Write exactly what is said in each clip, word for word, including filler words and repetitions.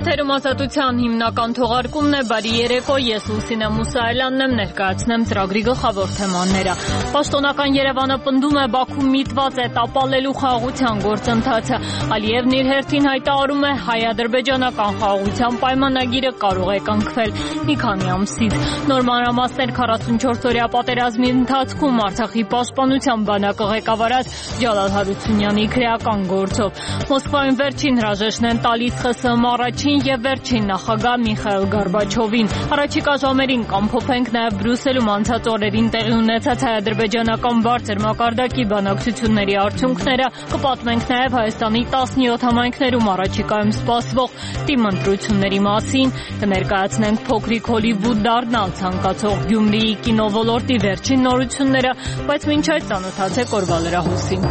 Եթերում ազատության հիմնական թողարկումն է, բարի երեկո, ես Լուսինե Մուսայելյանն եմ, ներկայացնեմ ծրագրի գլխավոր թեմաները։ Պաշտոնական Երևանը պնդում է Բաքու միտված է տապալելու խաղաղության գործընթացը։ Ալիևն իր հերթին հայտարարում է հայ-ադրբեջանական խաղաղության պայմանագիրը կարող է կնքվել մի քանի ամսից։ Նոր մանրամասներ քառասունչորս-օրյա պատերազմի ընթացքում Արցախի պաշտպանության բանակը ղեկավարած Ջալալ Հարությունյանի քրեական գործով։ Մոսկվայում վերջին հրաժեշտն են տալիս ԽՍՀՄ առաջին եւ վերջին նախագահ Միխայիլ Գորբաչովին։ Առաջիկա ժամերին կամփոփենք նաեւ Բրյուսելում անցած օրերին տեղի ունեցած հայ-ադրբեջանական բարձր մակարդակի բանակցությունների արդյունքները, կպատմենք նաեւ Հայաստանի տասնյոթ համայնքներում առաջիկայում սպասվող տիմընտրությունների մասին, կներկայացնենք փոքրիկ Հոլիվուդ դառնալ ցանկացող Գյումրիի կինոլոլորտի վերջին նորությունները, բայց մինչ այդ ծանոթացեք օրվա լրահոսին։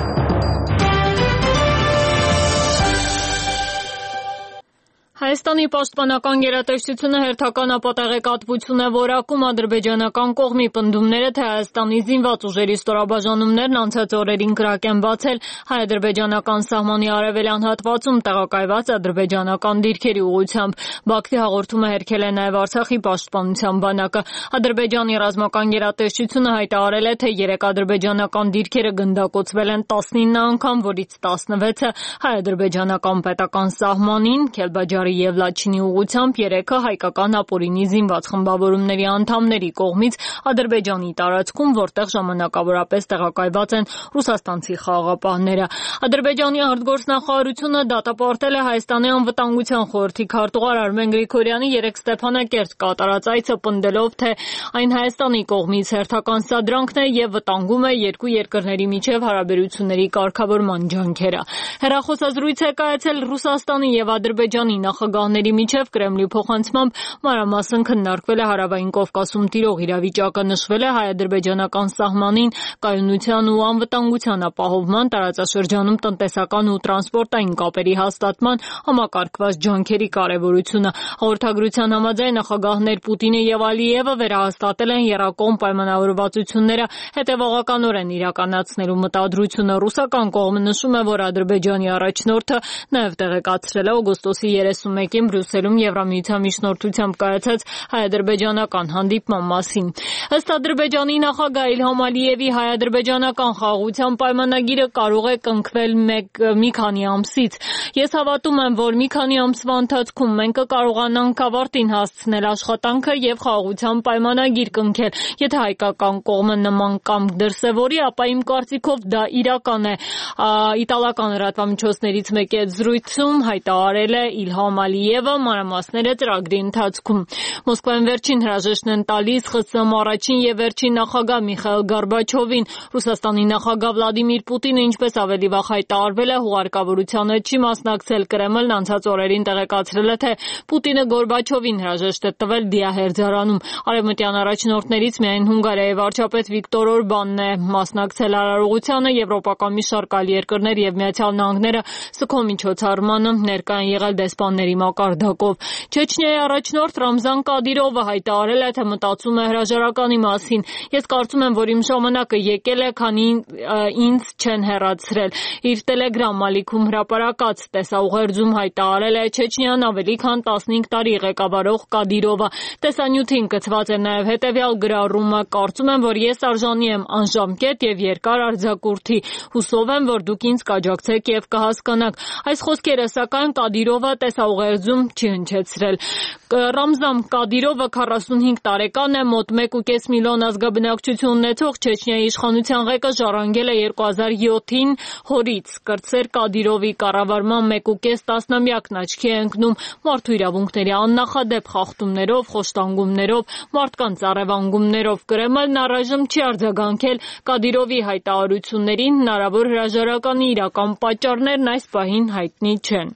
Հայաստանի պաշտպանական գերատեսչությունը հերթական ապատեղեկատվություն է որակում ադրբեջանական կողմի պնդումները, թե Հայաստանի զինված ուժերի ստորաբաժանումներն անցած օրերին կրակ են բացել հայ-ադրբեջանական սահմանի արևելյան հատվածում տեղակայված ադրբեջանական դիրքերի ուղղությամբ։ Բաքվի հաղորդումը հերքել է նաև Արցախի պաշտպանության բանակը։ Ադրբեջանի ռազմական գերատեսչությունը հայտարարել է, թե երեք ադրբեջանական դիրքերը գնդակոծվել են տասնինը անգամ, որից տասնվեցը հայ-ադրբեջանական պետական սահմանին, Քելբաջարի եւ Լաչինի ուղղությամբ, երեքը հայկական ապօրինի զինված խմբավորումների անդամների կողմից Ադրբեջանի տարածքում, որտեղ ժամանակավորապես տեղակայված են ռուսաստանցի խաղաղապահները։ Ադրբեջանի արտգործնախարարությունը դատապարտել է Հայաստանի անվտանգության խորհրդի քարտուղար Արմեն Գրիգորյանի երեկ Ստեփանակերտ կատարած այցը, պնդելով, թե այն Հայաստանի կողմից հերթական սադրանքն է եւ վտանգում է երկու երկրների միջև հարաբերությունների կարգավորման ջանքերը։ Հեռախոսազրույց է կայացել Ռուսաստանի եւ Ադրբեջանի նախագահների միջև, Կրեմլի փոխանցմամբ մանրամասն քննարկվել է Հարավային Կովկասում տիրող իրավիճակը, նշվել է հայ-ադրբեջանական սահմանին կայունության ու անվտանգության ապահովման, տարածաշրջանում տնտեսական ու տրանսպորտային կապերի հաստատման համակարգված ջանքերի կարևորությունը։ Հաղորդագրության համաձայն նախագահներ Պուտինը եւ Ալիևը վերահաստատել են եռակողմ պայմանավորվածությունները հետևողականորեն իրականացնելու մտադրությունը։ Ռուսական կողմը նշում է, որ Ադրբեջանի առաջնորդը նաեւ տեղեկացրել է օգոստոսի երեսունմեկին Բրյուսելում Եվրամիության միջնորդությամբ կայացած հայ-ադրբեջանական հանդիպման մասին։ Ըստ Ադրբեջանի նախագահ Իլհամ Ալիևի, հայ-ադրբեջանական խաղաղության պայմանագիրը կարող է կնքվել մի քանի ամսից։ Ես հավատում եմ, որ մի քանի ամսվա ընթացքում մենք կկարողանանք ավարտին հասցնել աշխատանքը եւ խաղաղության պայմանագիր կնքել։ Եթե հայկական կողմը նման կամք դրսևորի, ապա իմ կարծիքով դա իրական է։ Իտալական լրատվամիջոցներից մեկի հետ զրույցում հայտարարել է Իլհամ Ալիևը, մանրամասները ծրագրի ընթացքում։ Մոսկվայում վերջին հրաժեշտն են տալիս ԽՍՀՄ առաջին եւ վերջին նախագահ Միխայիլ Գորբաչովին։ Ռուսաստանի նախագահ Վլադիմիր Պուտինը, ինչպես ավելի վաղ հայտարարվել է, հուղարկավորությանը չի մասնակցել։ Կրեմլն անցած օրերին տեղեկացրել է, թե Պուտինը Գորբաչովին հրաժեշտ է տվել դիահերձարանում։ Արևմտյան առաջնորդներից միայն Հունգարիայի վարչապետ Վիկտոր Օրբանն է մասնակցել արարողությանը, եվրոպական մի շարք այլ երկրներ եւ Միացյալ Նահանգները սգո միջոցառմանը ներկա են եղել դեսպանների մակարդակով։ Չեչնիայի առաջնորդ Ռամզան Կադիրովը հայտարարել է, թե մտածում է հրաժարականի մասին։ Ես կարծում եմ, որ իմ ժամանակը եկել է, քանի ինձ չեն հեռացրել։ Իր Տելեգրամ ալիքում հրապարակած տեսաուղերձում հայտարարել է Չեչնիան ավելի քան տասնհինգ տարի ղեկավարող Կադիրովը։ Տեսանյութին կցված է նաև հետևյալ գրառումը. կարծում եմ, որ ես արժանի եմ անժամկետ եւ երկար արձակուրդի։ Հուսով եմ, որ դուք ինձ կաջակցեք եւ կհասկանաք։ Այս խոսքերը սակայն Կադիրովը տեսաուղերձում չի հնչեցրել։ Ռամզան Կադիրովը քառասունհինգ տարեկան է, մոտ մեկ ու կես միլիոն ազգաբնակչություն ունեցող Չեչնիայի իշխանության ղեկը ժառանգել է երկու հազար յոթին հորից։ Կրտսեր Կադիրովի կառավարման մեկ ու կես տասնամյակն աչքի է ընկնում մարդու իրավունքների աննախադեպ խախտումներով, խոշտանգումներով, մարդկանց առևանգումներով։ Կրեմլն առայժմ չի արձագանքել Կադիրովի հայտարարություններին, հնարավոր հրաժարականի իրական պատճառներն այս պահին հայտնի չեն։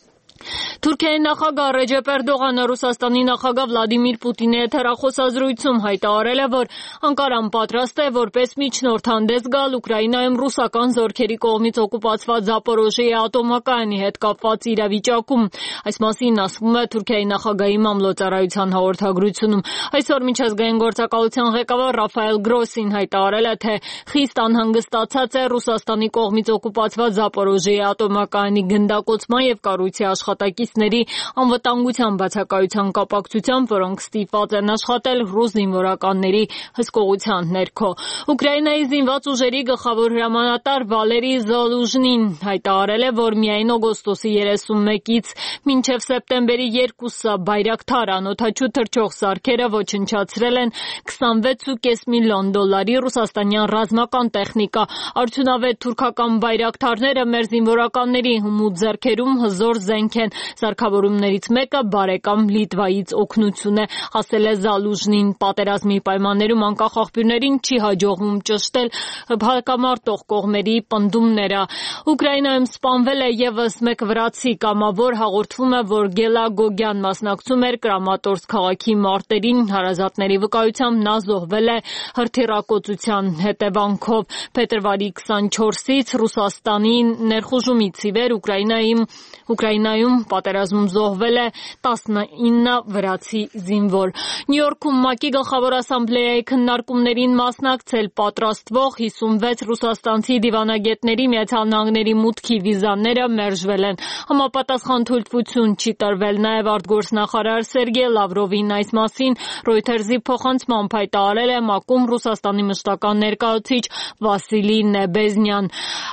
Թուրքիայի նախագահ Ռեջեփ Էրդողանը Ռուսաստանի նախագահ Վլադիմիր Պուտինի հետ հեռախոսազրույցում հայտարարել է, որ Անկարան պատրաստ է որպես միջնորդ հանդես գալ Ուկրաինայում ռուսական զորքերի կողմից օկուպացված Զապորոժիեի ատոմակայանի հետ կապված իրավիճակում։ Այս մասին ասվում է Թուրքիայի նախագահի մամլոյցարայության հաղորդագրությունում։ Այսօր միջազգային գործակալության ղեկավար Ռաֆայել Գրոսին հայտարարել է, թե խիստ անհանգստացած է Ռուսաստանի կողմից օկուպացված Զապորոժիեի ատոմակայանի գնդակոծման եւ կառույցի աշխատակիցների անվտանգության բացակայության կապակցությամբ, որոնք ստիպված են աշխատել ռուս զինվորականների հսկողության ներքո։ Ուկրաինայի զինված ուժերի գլխավոր հրամանատար Վալերի Զալուժնին հայտարարել է, որ միայն օգոստոսի երեսունմեկից մինչև սեպտեմբերի երկուսը Բայրակթար անօդաչու թռչող սարքերը ոչնչացրել են քսանվեց ու կես միլիոն դոլարի ռուսաստանյան ռազմական տեխնիկա։ Արդյունավետ թուրքական բայրակթարները մեր զինվորականների հմուտ ձեռքերում հզոր զենք են։ Սարքավորումներից մեկը բարեկամ Լիտվայից օգնություն է, ասել է Զալուժնին։ Պատերազմի պայմաններում անկախ աղբյուրներին չի հաջողվում ճշտել հակամարտող կողմերի պնդումները։ Ուկրաինայում սպանվել է ևս մեկ վրացի կամավոր, հաղորդվում է, որ Գելա Գոգյան մասնակցում էր Կրամատորսկ քաղաքի մարտերին, հարազատների վկայությամբ նա զոհվել է հրթիռակոծության հետևանքով։ Փետրվարի քսանչորսից Ռուսաստանի ներխուժումից ի վեր Ուկրաինայում Ուկրաինայում պատերազմում զոհվել է տասնինը վրացի զինվոր։ Նյու Յորքում ՄԱԿ-ի գլխավոր ասամբլեայի քննարկումներին մասնակցել պատրաստվող հիսունվեց ռուսաստանցի դիվանագետների Միացյալ Նահանգների մուտքի վիզաները մերժվել են։ Համապատասխան թույլտվություն չի տրվել։ Նաև արտգործնախարար Սերգեյ Լավրովին այս մասին Reuters-ի փոխանցմամբ հայտարարել է ՄԱԿ-ում Ռուսաստանի մշտական ներկայացուցիչ Վասիլի Նեբեզնյան։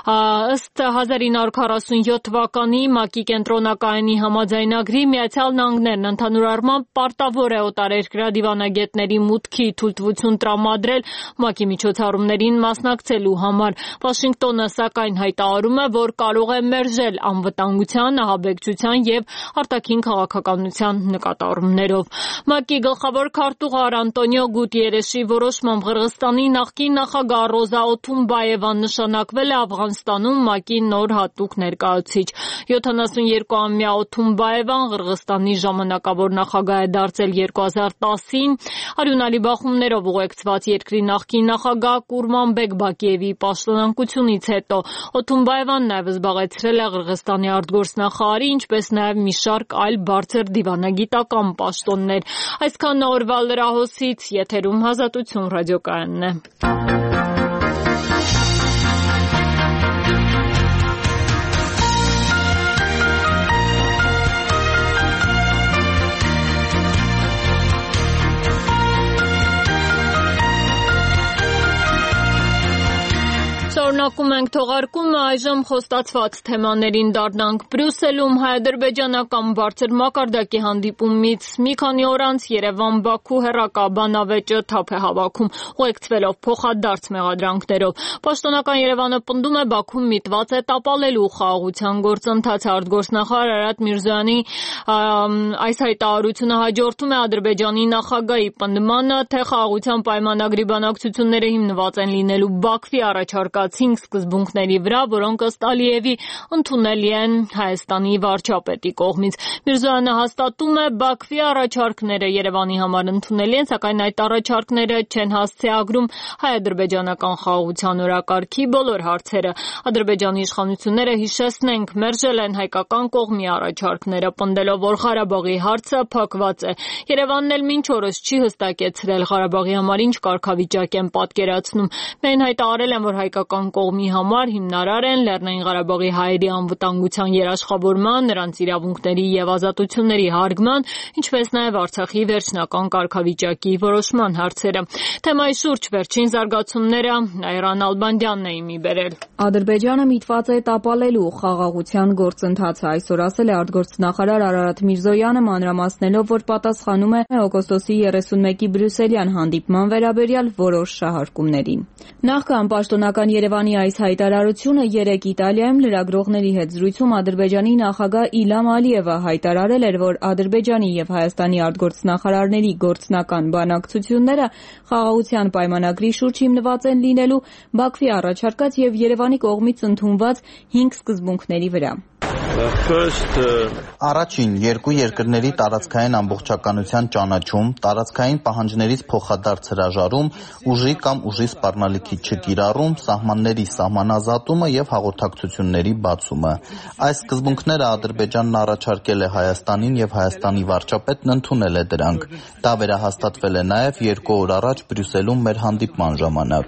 Ըստ հազար ինը հարյուր քառասունյոթ թվականի ՄԱԿ-ի կենտրոնակայանի համաձայնագրի Միացյալ Նահանգներն ընդհանուր առմամբ պարտավոր է օտարերկրյա դիվանագետների մուտքի թույլտվություն տրամադրել ՄԱԿ-ի միջոցառումներին մասնակցելու համար։ Վաշինգտոնը սակայն հայտարարում է, որ կարող է մերժել անվտանգության, ահաբեկչության եւ արտաքին քաղաքականության նկատառումներով։ ՄԱԿ-ի գլխավոր քարտուղար Անտոնիո Գուտիերեշի որոշմամբ Ղրղստանի նախկին նախագահ Ռոզա Օթունբաևան նշանակվել է Աֆղանստանում ՄԱԿ-ի նոր հատուկ ներկայացուցիչ։ յոթանասունյոթ-ամյա Օթունբաևան Ղրղստանի ժամանակավոր նախագահ է դարձել երկու հազար տասին արյունալի բախումներով ուղեկցված երկրի նախկին նախագահ Կուրմանբեկ Բակիևի պաշտոնանկությունից հետո։ Օթունբաևան նաև զբաղեցրել է Ղրղստանի արտգործնախարարի, ինչպես նաև մի շարք այլ բարձր դիվանագիտական պաշտոններ։ Այսքան օրվա լրահոսից, եթերում Ազատություն ռադիոկայանն է։ Շարունակում ենք թողարկումը, այժմ խոստացված թեմաներին դառնանք։ Բրյուսելում հայ-ադրբեջանական բարձր մակարդակի հանդիպումից մի քանի օր անց Երևան-Բաքու հեռակաբան ավեճը թափ է հավաքում, ուղեկցվելով փոխադարձ մեղադրանքներով։ Պաշտոնական Երևանը պնդում է Բաքուն միտված է տապալելու խաղաղության գործընթացը։ Արտգործնախարար Արարատ Միրզոյանի այս հայտարարությունը հաջորդում է Ադրբեջանի նախագահի պնդմանը, թե խաղաղության պայմանագրի բանակցությունները հիմնված են լինելու Բաքվի առաջարկած հինգ սկզբունքների վրա, որոնք ըստ Ալիևի ընդունելի են Հայաստանի վարչապետի կողմից։ Միրզոյանը հաստատում է, Բաքվի առաջարկները Երևանի համար ընդունելի են, սակայն այդ առաջարկները չեն հասցեագրում հայ-ադրբեջանական խաղաղության օրակարգի բոլոր հարցերը։ Ադրբեջանի իշխանությունները, հիշեցնենք, մերժել են հայկական կողմի առաջարկները, պնդելով, որ Ղարաբաղի հարցը փակված է։ Երևանն էլ մինչ օրս չի հստակեցրել Ղարաբաղի համար ինչ կարգավիճակ են պատկերացնում։ Մեն հայտարարել են, որ հայկական կողմի համար հիմնարար են Լեռնային Ղարաբաղի հայերի անվտանգության երաշխավորման, նրանց իրավունքների եւ ազատությունների հարգման, ինչպես նաեւ Արցախի վերջնական կարգավիճակի որոշման հարցերը։ Թեմայի շուրջ վերջին զարգացումները Այռան Ալբանդյանն է իմի բերել։ Ադրբեջանը միտված է տապալելու խաղաղության գործընթացը, այսօր ասել է արտգործնախարար Արարատ Միրզոյանը, մանրամասնելով, որ պատասխանում է օգոստոսի երեսունմեկի բրյուսելյան հանդիպման վերաբերյալ որոշ շահարկումներին։ Նախքան պաշտոնական Երևանի այս հայտարարությունը երեկ Իտալիայում լրագրողների հետ զրույցում Ադրբեջանի նախագահ Իլհամ Ալիևը հայտարարել էր, որ Ադրբեջանի եւ Հայաստանի արտգործնախարարների գործնական բանակցությունները խաղաղության պայմանագրի շուրջ հիմնված են լինելու Բաքվի առաջարկած եւ Երևանի կողմից ընդունված հինգ սկզբունքների վրա։ Առաջին, երկու երկրների տարածքային ամբողջականության ճանաչում, տարածքային պահանջներից փոխադարձ հրաժարում, ուժի կամ ուժի սպառնալիքի չկիրառում, սահմանների սահմանազատումը եւ հաղորդակցությունների բացումը։ Այս սկզբունքները Ադրբեջանն առաջարկել է Հայաստանին եւ Հայաստանի վարչապետն ընդունել է դրանք։ Դա վերահաստատվել է նաեւ երկու օր առաջ Բրյուսելում մեր հանդիպման ժամանակ։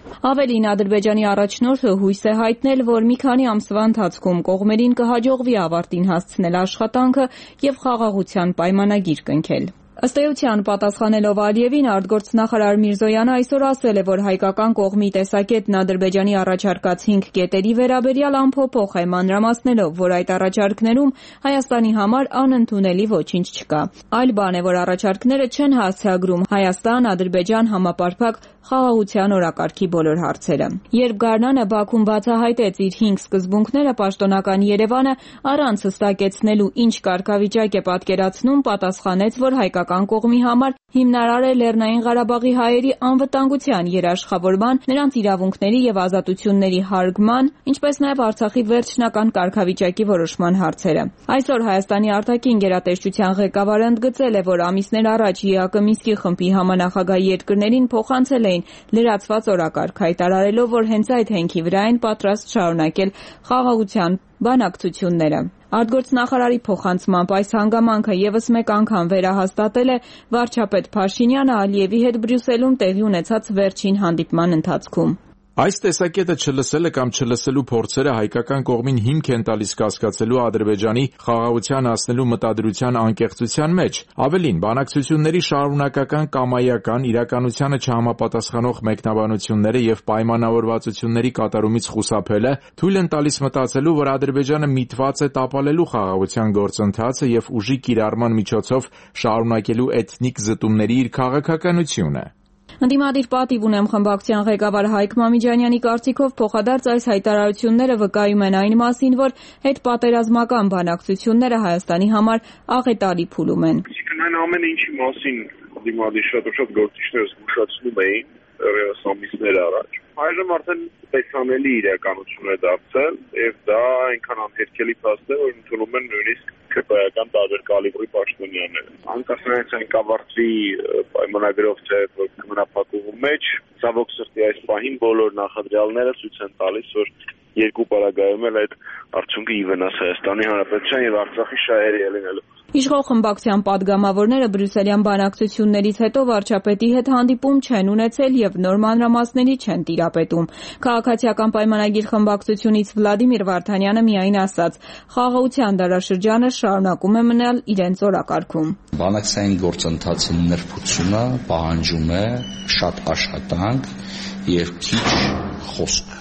Ավելին, Ադրբեջանի առաջնորդը հույս է հայտնել, որ մի քանի ամսվա ընթացքում կողմերին կհաջողվի ավարտին հասցնել աշխատանքը և խաղաղության պայմանագիր կնքել։ Ըստ էության, պատասխանելով Ալիևին, արտգործնախարար Միրզոյանը այսօր ասել է, որ հայկական կողմի տեսակետն Ադրբեջանի առաջարկած հինգ կետերի վերաբերյալ անփոփոխ է, մանրամասնելով, որ այդ առաջարկներում Հայաստանի համար անընդունելի ոչինչ չկա։ Այլ բան է, որ առաջարկները չեն հասցեագրում Հայաստան-Ադրբեջան համապարփակ խաղաղության օրակարգի բոլոր հարցերը։ Երբ գարնանը Բաքուն բացահայտեց իր հինգ սկզբունքները, պաշտոնական Երևանը առանց հստակեցնելու ինչ կարգավիճակ է պատկերացնում, պատասխանեց, որ հայկական կողմի համար հիմնարար է Լեռնային Ղարաբաղի հայերի անվտանգության երաշխավորման, նրանց իրավունքների և ազատությունների հարգման, ինչպես նաև Արցախի վերջնական կարգավիճակի որոշման հարցերը։ Այսօր Հայաստանի արտաքին գերատեսչության ղեկավարը ընդգծել է, որ ամիսներ առաջ ԵԱԿ Մինսկի խմբի համանախագահ երկրներին փոխանցել էին լրացված օրակարգ, հայտարարելով, որ հենց այդ հենքի վրա են պատրաստ շարունակել խաղաղության բանակցությունները։ Արտգործնախարարի փոխանցմամբ այս հանգամանքը ևս մեկ անգամ վերահաստատել է վարչապետ Փաշինյանը Ալիևի հետ Բրյուսելում տեղի ունեցած վերջին հանդիպման ընթացքում։ Այս տեսակետը չլսելը կամ չլսելու փորձերը հայկական կողմին հիմք են տալիս կասկածելու Ադրբեջանի խաղաղության հասնելու մտադրության անկեղծության մեջ։ Ավելին, բանակցությունների շարունակական կամայական, իրականությանը չհամապատասխանող մեկնաբանությունները և պայմանավորվածությունների կատարումից խուսափելը թույլ են տալիս մտածելու, որ Ադրբեջանը միտված է տապալելու խաղաղության գործընթացը և ուժի կիրառման միջոցով շարունակելու էթնիկ զտումների իր քաղաքականությունը։ Ընդդիմադիր պատիվ ունեմ խմբակցության ղեկավար Հայկ Մամիջանյանի կարծիքով փոխադարձ այս հայտարարությունները վկայում են այն մասին, որ հետպատերազմական բանակցությունները Հայաստանի համար աղետալի փուլում են։ Այսինքն այն ամենը ինչի մասին ընդդիմադիր շատ շատ գործիչները զգուշացնում էին ևս ամիսներ առաջ, այժմ արդեն տեսանելի իրականություն է դարձել եւ դա այնքան անհերքելի փաստ է, որ ընդունում են նույնիսկ քրեական տարբեր կալիբրի պաշտոնյաները։ Անկասկած այն կավարտվի պայմանագրով թե կմնա փակուղու մեջ, ցավոք սրտի այս պահին բոլոր նախադրյալները ցույց են տալիս, որ երկու պարագայում էլ այդ արդյունքը ի վնաս Հայաստանի Հանրապետության եւ Արցախի շահերի է լինելու։ Իշխող խմբակցության падգամավորները բրյուսելյան բանակցություններից հետո վարչապետի հետ հանդիպում չեն ունեցել եւ նոր մանրամասների չեն տիրապետում։ Քաղաքացիական պայմանագիր խմբակցությունից Վլադիմիր Վարդանյանը միայն ասաց. խաղաղության դարաշրջանը շարունակում է մնալ իրենց օրակարգում։ Բանակցային գործընթացի նրբությունը պահանջում է շատ աշխատանք եւ քիչ խոսք։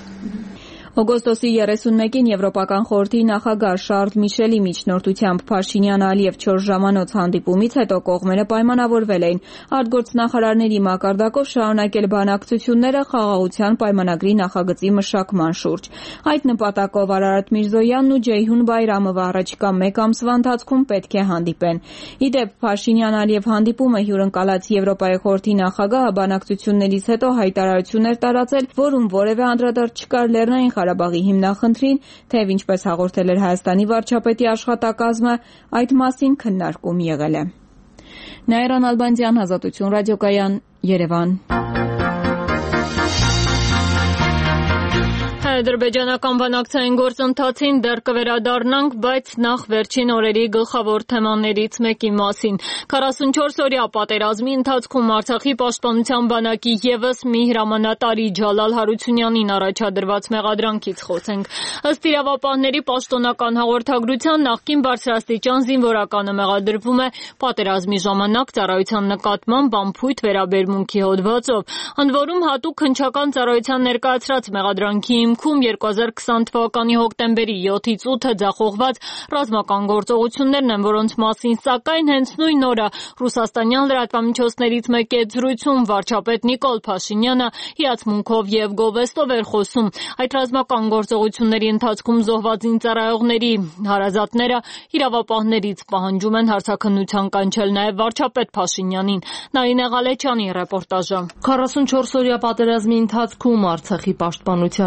Օգոստոսի երեսունմեկին Եվրոպական խորհրդի նախագահ Շարլ Միշելի միջնորդությամբ Փաշինյան-Ալիև չորս ժամանոց հանդիպումից հետո կողմերը պայմանավորվել էին արտգործնախարարների մակարդակով շարունակել բանակցությունները խաղաղության պայմանագրի նախագծի մշակման շուրջ։ Այդ նպատակով Արարատ Միրզոյանն ու Ջեյհուն Բայրամովը առաջիկա մեկ ամսվա ընթացքում պետք է հանդիպեն։ Ի դեպ, Փաշինյան-Ալիև հանդիպումը հյուրընկալած Եվրոպայի խորհրդի նախագահը բանակցություններից հետո հայտարարություն էր տարածել, որում որևէ անդրադարձ չկար Լեռնային Ղարաբաղի հիմնախնդրին, թեև ինչպես հաղորդել էր Հայաստանի վարչապետի աշխատակազմը, այդ մասին քննարկում եղել է։ Նաիրա Նալբանդյան, Ազատություն ռադիոկայան, Երևան։ Ադրբեջանական բանակցային գործընթացին դեռ կվերադառնանք, բայց նախ վերջին օրերի գլխավոր թեմաներից մեկի մասին։ քառասունչորս օրյա պատերազմի ընթացքում Արցախի պաշտպանության բանակի ևս մի հրամանատարի Ջալալ Հարությունյանին առաջադրված մեղադրանքից խոսենք։ Ըստ իրավապահների պաշտոնական հաղորդագրության նախկին բարձրաստիճան զինվորականը մեղադրվում է պատերազմի ժամանակ ծառայության նկատմամբ անփույթ վերաբերմունքի հոդվածով, ընդ որում հատուկ հնչական ծառայության ներկայացրած մեղադրանքի հիմքում երկու հազար քսան թվականի հոկտեմբերի յոթից ութը ձախողված ռազմական գործողություններն են, որոնց մասին սակայն հենց նույն օրը ռուսաստանյան լրատվամիջոցներից մեկի հետ զրույցում վարչապետ Նիկոլ Փաշինյանը հիացմունքով եւ գովեստով էր խոսում։ Այդ ռազմական գործողությունների ընթացքում զոհված զինծառայողների հարազատները իրավապահներից պահանջում են հարցաքննության կանչել նաեւ վարչապետ Փաշինյանին։ Նարինե Ղալեչյանի ռեպորտաժը։ քառասունչորս օրյա պատերազմի ընթացքում Արցախի պաշտպանության բանակը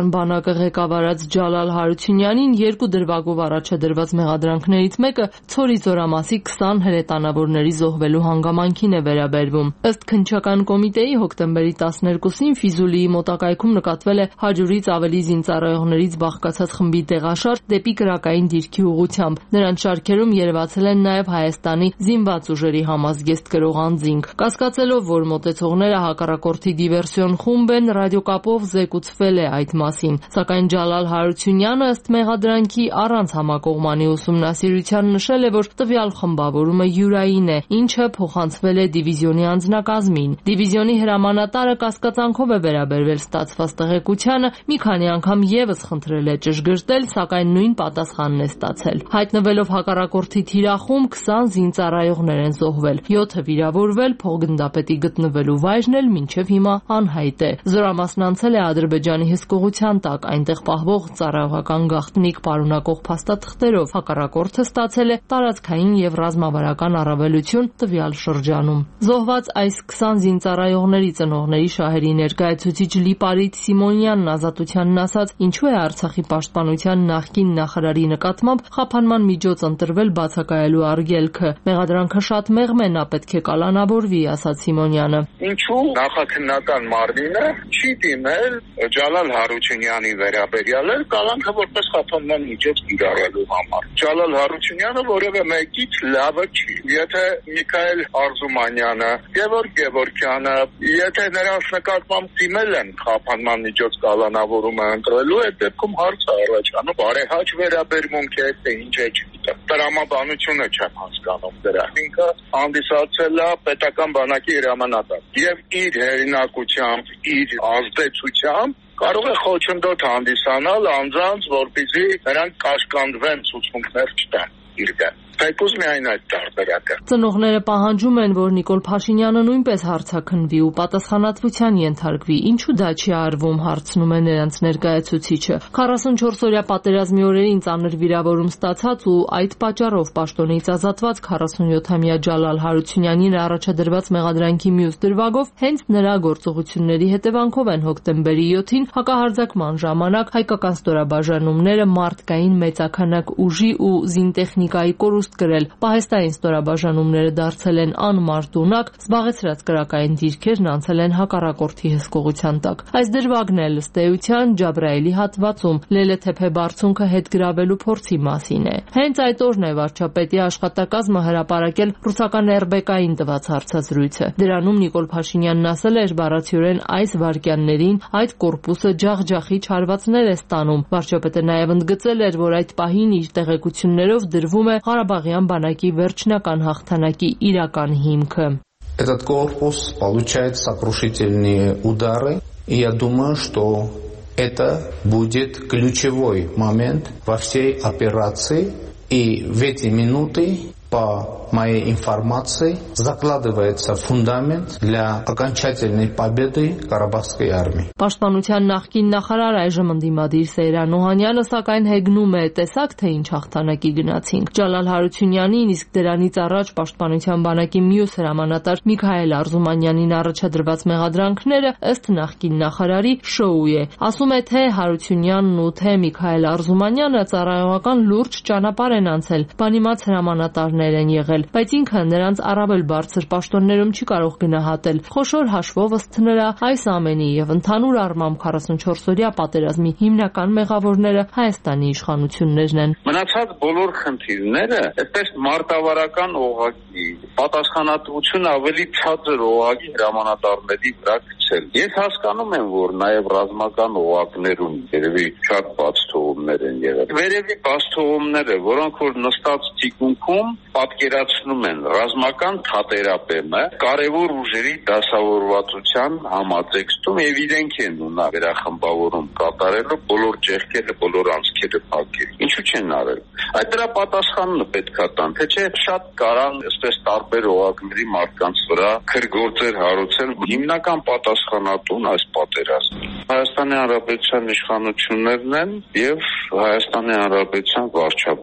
բանակը ղեկավարած Ջալալ Հարությունյանին երկու դրվագով առաջադրված մեղադրանքներից մեկը Ցորի զորամասի քսան հրետանավորների զոհվելու հանգամանքին է վերաբերվում։ Ըստ քննչական կոմիտեի հոկտեմբերի տասներկուսին Ֆիզուլիի մոտակայքում նկատվել է հարյուրից ավելի զինծառայողներից բաղկացած խմբի տեղաշարժ դեպի կրակային դիրքի ուղղությամբ։ Նրանց շարքերում երևացել են նաև Հայաստանի զինված ուժերի համազգեստ կրող անձինք։ Կասկածելով, որ մոտեցողները հակառակորդի դիվերսիոն խումբ են, ռադիոկապով զեկուցվել է այդ մասին, սակայն Ջալալ Հարությունյանը ըստ մեղադրանքի առանց համակողմանի ուսումնասիրության նշել է, որ տվյալ խմբավորումը յուրային է, ինչը փոխանցվել է դիվիզիոնի անձնակազմին։ Դիվիզիոնի հրամանատարը կասկածանքով է վերաբերվել ստացված տեղեկությանը, մի քանի անգամ եւս խնդրել է ճշգրտել, սակայն նույն պատասխանն է ստացել։ Հայտնվելով հակառակորդի թիրախում քսան զինծառայողներ են զոհվել, յոթը վիրավորվել, փոխգնդապետի գտնվելու վայրն էլ մինչև հիմա անհայտ է։ Զորամասն անցել է Ադրբեջանի հսկողության տակ, այնտեղ պահվող ծառայողական գաղտնիք պարունակող փաստաթղթերով։ Հակառակորդը ստացել է տարածքային եւ ռազմավարական առավելություն տվյալ շրջանում։ Զոհված այս քսան զինծառայողների ծնողների շահերի ներկայացուցիչ Լիպարիտ Սիմոնյանն Ազատությանն ասաց, ինչու է Արցախի պաշտպանության նախկին նախարարի նկատմամբ խափանման միջոց ընտրվել բացակայելու արգելքը։ Մեղադրանքը շատ մեղմ է, նա պետք է կալանավորվի, ասաց Սիմոնյանը։ Ինչու նախաքննական մարմինը չի դիմել Ջալալ Հարությունյանի վերաբերյալ կալանքը որպես խափանման միջոց կիրառելու համար։ Ջալալ Հարությունյանը որևէ մեկից լավը չի։ Եթե Միքայել Արզումանյանը, Գևորգ Գևորգյանը, եթե նրանց նկատմամբ դիմել են խափանման միջոց կալանավորումը ընտրելու, այդ դեպքում հարց է առաջանում բարեհաճ վերաբերմունք է, թե ինչ է չգիտեմ։ Տրամաբանությունը չեմ հասկանում դրա։ Ինքը հանդիսացել է պետական բանակի հրամանատար եւ իր հերինակությամբ, իր ազդեցությամբ կարող է խոչընդոտ հանդիսանալ անձանց, որպեսզի նրանք կաշկանդվեն ցուցմունքներ չտան իր դեմ։ Թեկուզ միայն այդ տարբերակը։ Ծնողները պահանջում են, որ Նիկոլ Փաշինյանը նույնպես հարցաքննվի ու պատասխանատվության ենթարկվի։ Ինչու դա չի արվում, հարցնում է նրանց ներկայացուցիչը։ քառասունչորս-օրյա պատերազմի օրերին ծանր վիրավորում ստացած ու այդ պատճառով պաշտոնից ազատված քառասունյոթամյա Ջալալ Հարությունյանին առաջադրված մեղադրանքի մյուս դրվագով հենց նրա գործողությունների հետևանքով են հոկտեմբերի յոթին հակահարձակման ժամանակ հայկական ստորաբաժանումները մարդկային մեծաքանակ ուժի ու զինտեխնիկայի կորուստ գրել։ Պահեստային ստորաբաժանումները դարձել են անմարդունակ, զբաղեցրած կրակային դիրքերն անցել են հակառակորդի հսկողության տակ։ Այս դրվագն էլ ըստ էության Ջաբրայելի հատվածում Լելեթեփե բարձունքը հետ գրավելու փորձի մասին է։ Հենց այդ օրն է վարչապետի աշխատակազմը հրապարակել ռուսական եր բե կային տված հարցազրույցը։ Դրանում Նիկոլ Փաշինյանն ասել էր բառացիորեն այս վայրկյաններին այդ կորպուսը ջախջախիչ հարվածներ է ստանում։ Վարչապետը նաև ընդգծել էր, որ այդ пահին իր տեղեկություններով դրվում է Ղարաբաղյան բանակի վերջնական հաղթանակի իրական հիմքը։ Этот корпус получает сокрушительные удары, и я думаю, что это будет ключевой момент во всей операции, и в эти минуты, по моей информации, закладывается фундамент для окончательной победы Ղարաբաղской армии. Պաշտպանության նախկին նախարար այժմ ընդդիմադիր Սեյրան Օհանյանը սակայն հեգնում է, տեսակ թե ինչ հաղթանակի գնացինք։ Ջալալ Հարությունյանին, իսկ դրանից առաջ պաշտպանության բանակի մյուս հրամանատար Միքայել Արզումանյանին առաջադրված մեղադրանքները ըստ նախկին նախարարի շոու է։ Ասում է, թե Հարությունյանն ու թե Միքայել Արզումանյանը ծառայողական լուրջ ճանապարհ են անցել, բանիմաց հրամանատարներ են եղել, բայց ինքը նրանց առավել բարձր պաշտոններում չի կարող գնահատել։ Խոշոր հաշվով ըստ նրա այս ամենի եւ ընդհանուր առմամբ քառասունչորս-օրյա պատերազմի հիմնական մեղավորները Հայաստանի իշխանություններն են։ Մնացած բոլոր խնդիրները այդպես մարտավարական օղակի, պատասխանատվություն ավելի ցածր օղակի հրամանատարների վրա գցել։ Ես հասկանում եմ, որ նաեւ ռազմական օղակներում երևի շատ բացթողումներ են եղել։ Վերևի բացթողումները, որոնք որ նստած թիկունքում պատկերացնում են ռազմական թատերապեմը կարևոր ուժերի դասավորվածության համատեքստում եւ իրենք են ունա վերախմբավորում կատարելու բոլոր ճեղքերը, բոլոր անցքերը փակել։ Ինչու չեն արել։ Այդ դրա պատասխանն պետքա տան, թե չէ շատ կարան այսպես տարբեր օղակների մարդկանց վրա քրգործեր հարուցել։ Հիմնական պատասխանատուն այս պատերազմի Հայաստանի Հանրապետության իշխանություններն են եւ Հայաստանի Հանրապետության վարչապետն է,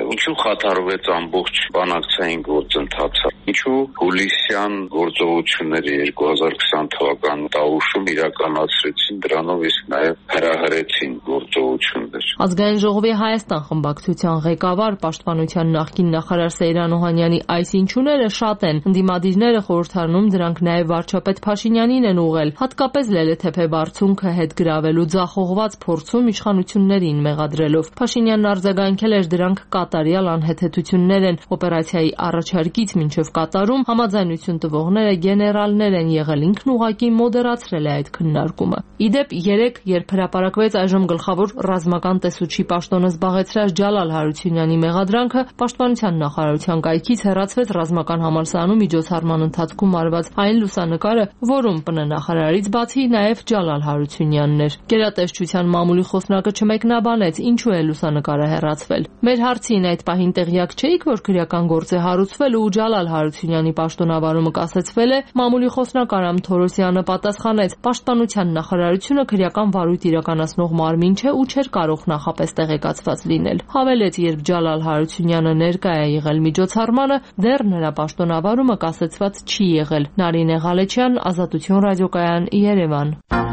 Ինչու խաթարվեց ամբողջ բանակցային գործընթացը։ Ինչու հուլիսյան գործողությունները երկու հազար քսան թվականի տավուշում իրականացրեցին, դրանով իսկ նաև հրահրեցին գործողություններ։ Ազգային ժողովի Հայաստան խմբակցության ղեկավար, պաշտպանության նախկին նախարար Սեյրան Օհանյանի այս ինչուները շատ են։ Ընդդիմադիրները խորհրդարանում դրանք նաև վարչապետ Փաշինյանին են ուղղել, հատկապես Լելեթեփե բարձունքը հետ գրավելու ձախողված փորձում իշխանություններին մեղադրելով։ Փաշինյանն արձագանքել էր դրանք կատարյալ անհեթեթություններ են, օպերացիայի առաջարկից մինչև կատարում համաձայնություն տվողները գեներալներ են եղել, ինքն ուղղակի մոդերացրել է այդ քննարկումը։ Իդեպ երեկ, երբ հրապարակվեց այժմ գլխավոր ռազմական տեսուչի պաշտոնը զբաղեցրած Ջալալ Հարությունյանի մեղադրանքը, պաշտպանության նախարարության կայքից հեռացվեց ռազմական համալսարանում միջոցառման ընթացքում արված այն լուսանկարը, որում ՊՆ նախարարից բացի նաև Ջալալ Հարությունյանն էր։ Գերատեսչության մամուլի խոսնակը չմեկնաբանեց ինչու է լուսանկարը հեռացվել։ Մեր հարցին այդ պահին տեղյակ չէիք, որ քրեական գործ է հարուցվել ու Ջալալ Հարությունյանի պաշտոնավարումը կասեցվել է, մամուլի խոսնակ Արամ Թորոսյանը պատասխանեց. պաշտպանության նախարարությունը քրեական վարույթ իրականացնող մարմին չէ ու չէր կարող նախապես տեղեկացված լինել։ Հավելեց, երբ Ջալալ Հարությունյանը ներկա է եղել միջոցառմանը, դեռ նրա պաշտոնավարումը կասեցված չի եղել։ Նարինե Ղալեչյան, Ազատություն ռադիոկայան, Երևան։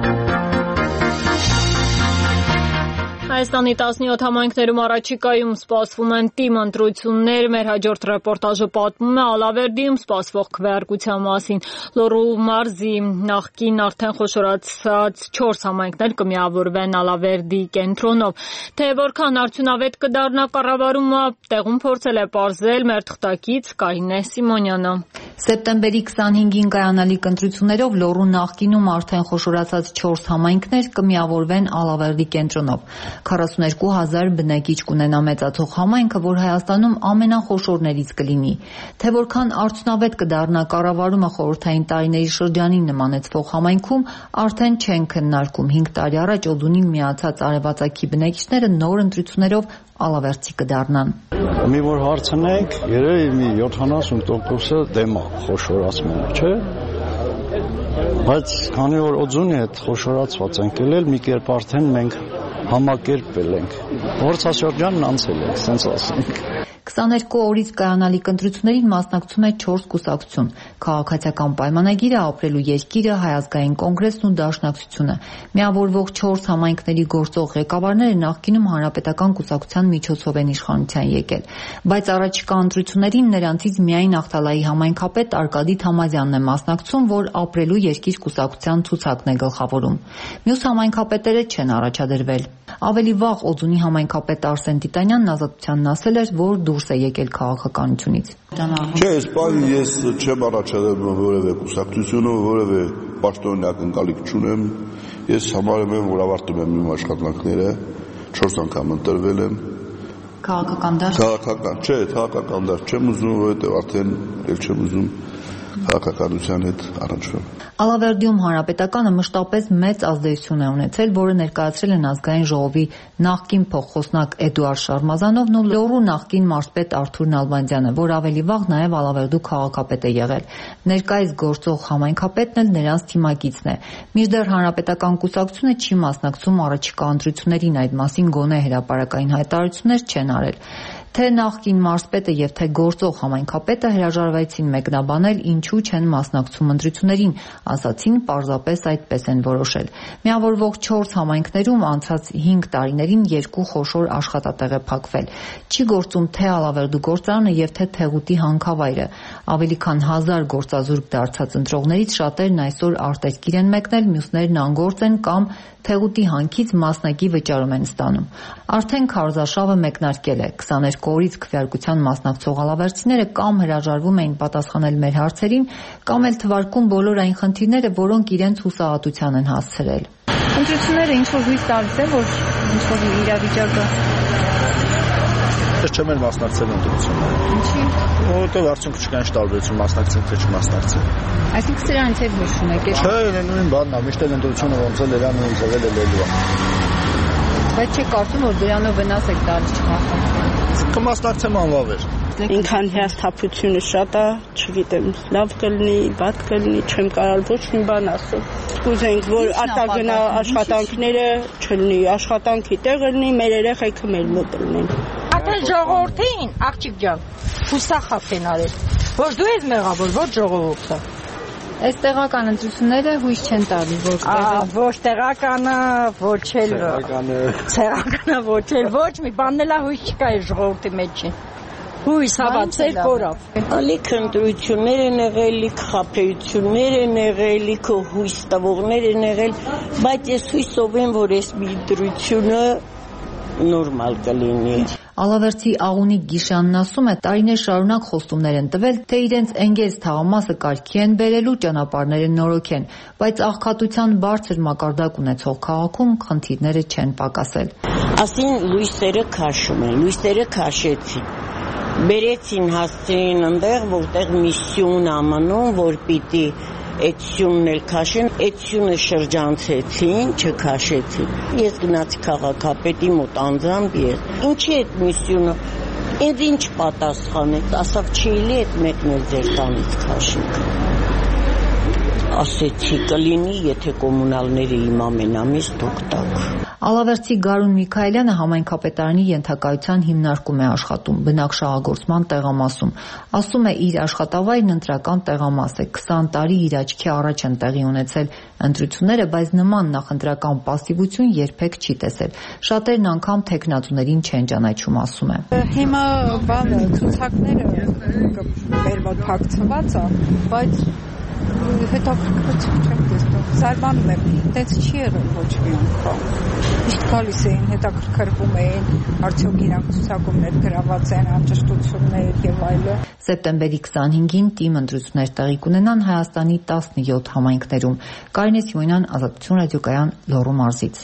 Հայաստանի տասնյոթ համայնքներում առաջիկայում սպասվում են թիմ ընտրություններ։ Մեր հաջորդ ռեպորտաժը պատմում է Ալավերդիում սպասվող քվեարկության մասին։ Լոռու մարզի նախկին արդեն խոշորացած չորս համայնքներ կմիավորվեն Ալավերդի կենտրոնով։ Թե որքան արդյունավետ կդառնա կառավարումը, տեղում փորձել է պարզել մեր թղթակից Կարինե Սիմոնյանը։ Սեպտեմբերի քսանհինգին կայանալիք ընտրություններով Լոռու նախկինում արդեն խոշորացած չորս համայնքներ կմիավորվեն Ալավերդի կենտրոնով։ քառասունուերկու հազար բնակիչ կունենա մեծացող համայնքը, որ Հայաստանում ամենախոշորներից կլինի։ Թե որքան արդյունավետ կդառնա կառավարումը խորհրդային տարիների շրջանին նմանեցվող համայնքում, արդեն չեն քննարկում։ հինգ տարի առաջ Օձունին միացած արևածագի բնակիչները նոր ընտրություններով Ալավերդցի կդառնան։ Մի որ հարցնենք, երևի մի յոթանասուն տոկոսը դեմ է խոշորացմանը, չէ՞։ Բայց քանի որ Օձունի հետ խոշորացված ենք ելել, մի կերպ արդեն մենք համակերպվել ենք։ Փորձաշրջանն անցել է, ասենց ասենք։ քսաներկու օրից կայանալիք ընտրություններին մասնակցում է չորս կուսակցություն՝ Քաղաքացիական պայմանագիրը, Ապրելու երկիրը, Հայ ազգային կոնգրեսն ու Դաշնակցությունը։ Միավորվող չորս համայնքների գործող ղեկավարները նախկինում Հանրապետական կուսակցության միջոցով են իշխանության եկել։ Բայց առաջիկա ընտրություններին նրանցից միայն Ախտալայի համայնքապետ Արկադի Թամազյանն է մասնակցում, որ Ապրելու երկիր կուսակցության ցուցակն է գլխավորում։ Մյուս համայնքապետերը չեն առաջադրվել։ Ավելի վաղ Օձունի համայնքապետ Արսեն Տիտանյանն Ազատությանն ասել էր, որ դուրս է եկել քաղաքականությունից։ Չէ, սպայն ես չեմ առաջադրվում որևէ կուսակցություն, որևէ պաշտոնյա ակնկալիք չունեմ։ Ես համարում եմ, որ ավարտում եմ իմ աշխատանքները, չորս անգամ ընտրվել եմ։ Քաղաքական դաշտ։ Քաղաքական, չէ, քաղաքական դաշտ չեմ ուզում, որովհետև արդեն ել չեմ ուզում քաղաքականության հետ առնչվել։ Ալավերդիում Հանրապետականը մշտապես մեծ ազդեցություն է ունեցել, որը ներկայացրել են ազգային ժողովի նախկին փոխխոսնակ Էդուարդ Շարմազանովն ու Լոռու նախկին մարզպետ Արթուր Նալբանդյանը, որ ավելի վաղ նաև Ալավերդու քաղաքապետ է եղել։ Ներկայիս գործող համայնքապետն էլ նրանց թիմակիցն է։ Մինչդեռ Հանրապետական կուսակցությունը չի մասնակցում առաջիկա ընտրություններին, այդ մասին գոնե հրապարակային հայտարարություններ չեն արել։ Թե նախկին մարզպետը եւ թե գործող համայնքապետը հրաժարվեցին մեկնաբանել ինչու չեն մասնակցում ընտրություններին, ասացին պարզապես այդպես են որոշել։ Միավորվող չորս համայնքներում անցած հինգ տարիներին երկու խոշոր աշխատատեղ է փակվել։ Չի գործում թե Ալավերդու գործարանը եւ թե Թեղուտի հանքավայրը։ Ավելի քան հազար գործազուրկ դարձած ընտրողներից շատերն այսօր արտերկիր են մեկնել, մյուսներն անգործ են կամ Թեղուտի հանքից մասնակի վճարում են ստանում։ Արդեն քարոզարշավը մեկնարկել է։ քսաներկու օրից քվեարկության մասնակցող ալավերդցիները կամ հրաժարվում էին պատասխանել մեր հարցերին, կամ էլ թվարկում բոլոր այն խնդիրները, որոնք իրենց հուսահատության են հասցրել։ Ընտրությունները ինչ որ հույս տալիս է, որ ինչ որ իրավիճակը Ես չեմ էլ մասնակցել ընտրություններին։ Ինչի՞։ Որովհետև արդյունք չկա, ինչ տարբերություն մասնակցել թե չմասնակցել։ Այսինքն սրանից էլ հուշում եք։ Չէ, նույն բանն է, միշտ էլ ընտրությունը ոնց էլ էր անում, ձևել է լելու է։ Բայց չեք կարծում, որ դրանով վնաս եք տալիս չհասնի։ Կմասնակցեմ անվավեր։ Ինքան հիասթափությունը շատ է, չգիտեմ, լավ կլինի, վատ կլինի, չեմ կարող ոչ մի բան ասել։ Կուզենք, որ արտագնա աշխատանքները չլինի, աշխատանքի տեղը լինի, մեր երեխեքը մեր մոտ լինեն։ Ասեն ժողովրդին, աղջիկ ջան, հուսախաս են արել։ Ոչ դու ես մեղավոր, ոչ ժողովուրդը։ Այս տեղական ընտրությունները հույս չեն տալի, որ ոչ տեղականը, ոչ էլ ցեղականը, ոչ էլ ոչ մի բանն էլ հույս չկա այս ժողովրդի մեջ։ Հույս հավատացել կորավ։ Ալիք ընտրություններ են եղել, լիք խաբեություններ են եղել, լիք հույս տվողներ են եղել, բայց ես հույսով եմ, որ այս մի ընտրությունը նորմալ կլինի։ Ալավերդի Աղունիկ Գիշյանն ասում է, տարիներ շարունակ խոստումներ են տվել, թե իրենց ընկերս թաղամասը կարգի են բերելու, ճանապարհները նորոգեն, բայց աղքատության բարձր մակարդակ ունեցող քաղաքում խնդիրները չեն պակասել։ Ասին լույսերը քաշում են, լույսերը քաշեցին։ Բերեցին հասցեին այնտեղ, որտեղ միսիոն ամնում, որ պիտի այդ սյունն էլ քաշեն, այդ սյունը շրջանցեցին, չքաշեցին։ Ես գնացի քաղաքապետի մոտ անձամբ ես։ Ինչի այդ միսիոնը, ինձ ինչ պատասխանեց, ասավ չի էլի այդ մեկն էլ ձեր տանից քաշենք։ Ասեցի կլինի, եթե կոմունալները իմ ամենամից դուք տաք։ Ալավերդի Գարուն Միքայելյանը համայնքապետարանի ենթակայության հիմնարկում է աշխատում բնակշահագործման տեղամասում։ Ասում է, իր աշխատավայրն ընտրական տեղամաս է, քսան տարի իր աչքի առաջ են տեղի ունեցել ընտրությունները, բայց նման նախընտրական պասիվություն երբեք չի տեսել։ Շատերն անգամ թեկնածուներին չեն ճանաչում, ասում է։ Հիմա բանը ցուցակները մեր մոտ փակցված է, բայց հետաքրքրություն չեմ տեսնում, զարմանում եմ, այդպես չի եղել ոչ մի անգամ։ Միշտ գալիս էին, հետաքրքրվում էին, արդյոք իրանք ցուցակումներ գրաված են, անճշտություններ եւ այլն։ Սեպտեմբերի քսանհինգին թիմ ընտրություններ տեղի կունենան Հայաստանի տասնյոթ համայնքներում։ Կարինե Սիմոնյան, Ազատություն ռադիոկայան, Լոռու մարզից։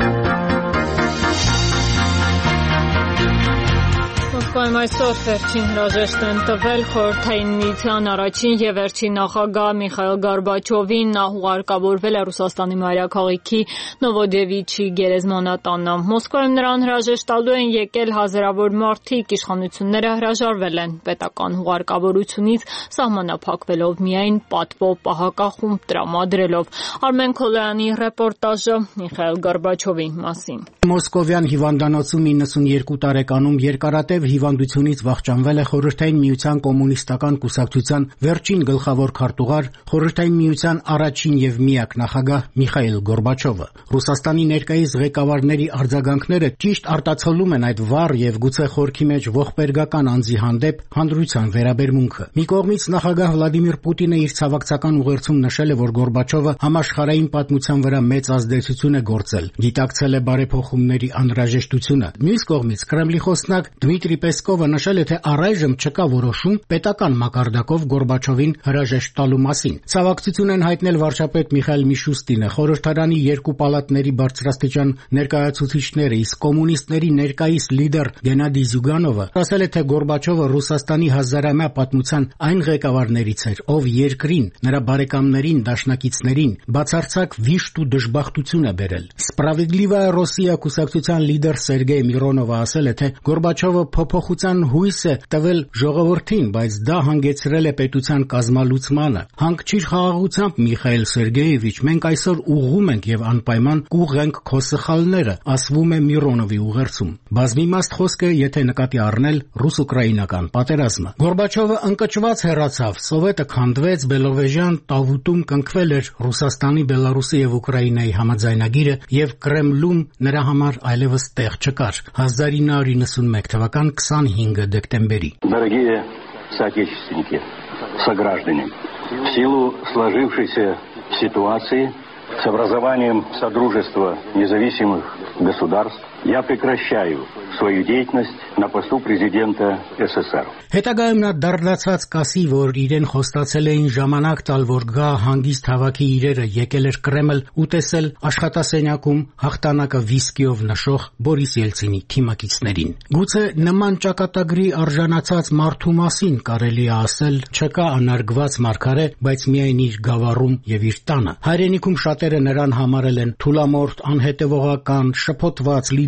Մոսկվայում այսօր վերջին հրաժեշտ են տվել Խորհրդային Միության առաջին եւ վերջին նախագահ Միխայիլ Գորբաչովին, նա ուղարկավորվել է Ռուսաստանի մայրաքաղաքի Նովոդևիչի գերեզմանատանը։ Մոսկվայում նրան հրաժեշտ տալու են եկել հազարավոր մարդիկ, իշխանությունները հրաժարվել են պետական ուղարկավորությունից, սահմանափակվելով միայն պատվո պահակախումբ տրամադրելով։ Արմեն Քոլոյանի ռեպորտաժը Միխայիլ Գորբաչովի մասին։ Մոսկովյան հիվանդանոցում իննսունյերկու տարեկանում երկարատև հիվանդությունից վախճանվել է Խորհրդային Միության կոմունիստական կուսակցության վերջին գլխավոր քարտուղար, Խորհրդային Միության առաջին եւ միակ նախագահ Միխայիլ Գորբաչովը։ Ռուսաստանի ներկայիս ղեկավարների արձագանքները ճիշտ արտացոլում են այդ վառ եւ գուցե խորքի մեջ ողբերգական անձի հանդեպ հանրության վերաբերմունքը։ Մի կողմից նախագահ Վլադիմիր Պուտինը իր ցավակցական ուղերձում նշել է, որ Գորբաչովը համաշխարհային պատմության վրա մեծ ազդեցություն է գործել, գիտակցել է բարեփոխումների անհրաժեշտությունը։ Մյուս կողմից Կրեմլի խոսնակ Դմիտրի Պեսկովը նշել է, թե առայժմ չկա որոշում պետական մակարդակով Գորբաչովին հրաժեշտ տալու մասին։ Ցավակցություն են հայտնել վարչապետ Միխայիլ Միշուստինը, խորհրդարանի երկու պալատների բարձրաստիճան ներկայացուցիչները, իսկ կոմունիստների ներկայիս լիդեր Գենադի Զյուգանովը ասել է, թե Գորբաչովը Ռուսաստանի հազարամյա պատմության այն ղեկավարներից էր, ով երկրին, նրա բարեկամներին, դաշնակիցներին բացարձակ վիշտ ու դժբախտություն է բերել։ Սպրավեդլիվայա Ռոսիա կուսակցության լիդեր Սերգեյ Միրոնովը ասել է, թե Գորբաչովը փոփոխության հույս է տվել ժողովրդին, բայց դա հանգեցրել է պետության կազմալուծմանը։ Հանգչիր խաղաղությամբ, Միխայիլ Սերգեյևիչ, մենք այսօր ուղղում ենք եւ անպայման կուղղենք քո սխալները, ասվում է Միրոնովի ուղերձում։ Բազմիմաստ խոսքը, եթե նկատի առնել ռուս-ուկրաինական պատերազմը։ Գորբաչովը ընկճված հեռացավ, Սովետը քանդվեց, Բելովեժյան տավուտում կնքվել էր Ռուսաստանի, Բելարուսի եւ Ուկրաինայի համաձայնագիրը եւ Կրեմլում նրա համար այլևս տեղ չկար։ հազար ինը հարյուր իննսունմեկ թվական քսանհինգ դեկտեմբերի։ Дорогие соотечественники, сограждане, в силу сложившейся ситуации с образованием Содружества независимых государств я прекращаю свою деятельность на посту президента СССР. Հետագայում նա դարձած կասի, որ իրեն խոստացել էին ժամանակ տալ, որ գա հանգիստ հավաքի իրերը, եկել էր Կրեմլ ու տեսել աշխատասենյակում հաղթանակը վիսկիով նշող Բորիս Ելցինի թիմակիցներին։ Գուցե նման ճակատագրի արժանացած մարդու մասին կարելի է ասել, չկա անարգված մարգարե, բայց միայն իր գավառում եւ իր տանը։ Հայրենիքում շատերը նրան համարել են թուլամորթ, անհետևողական, շփոթված լիդեր,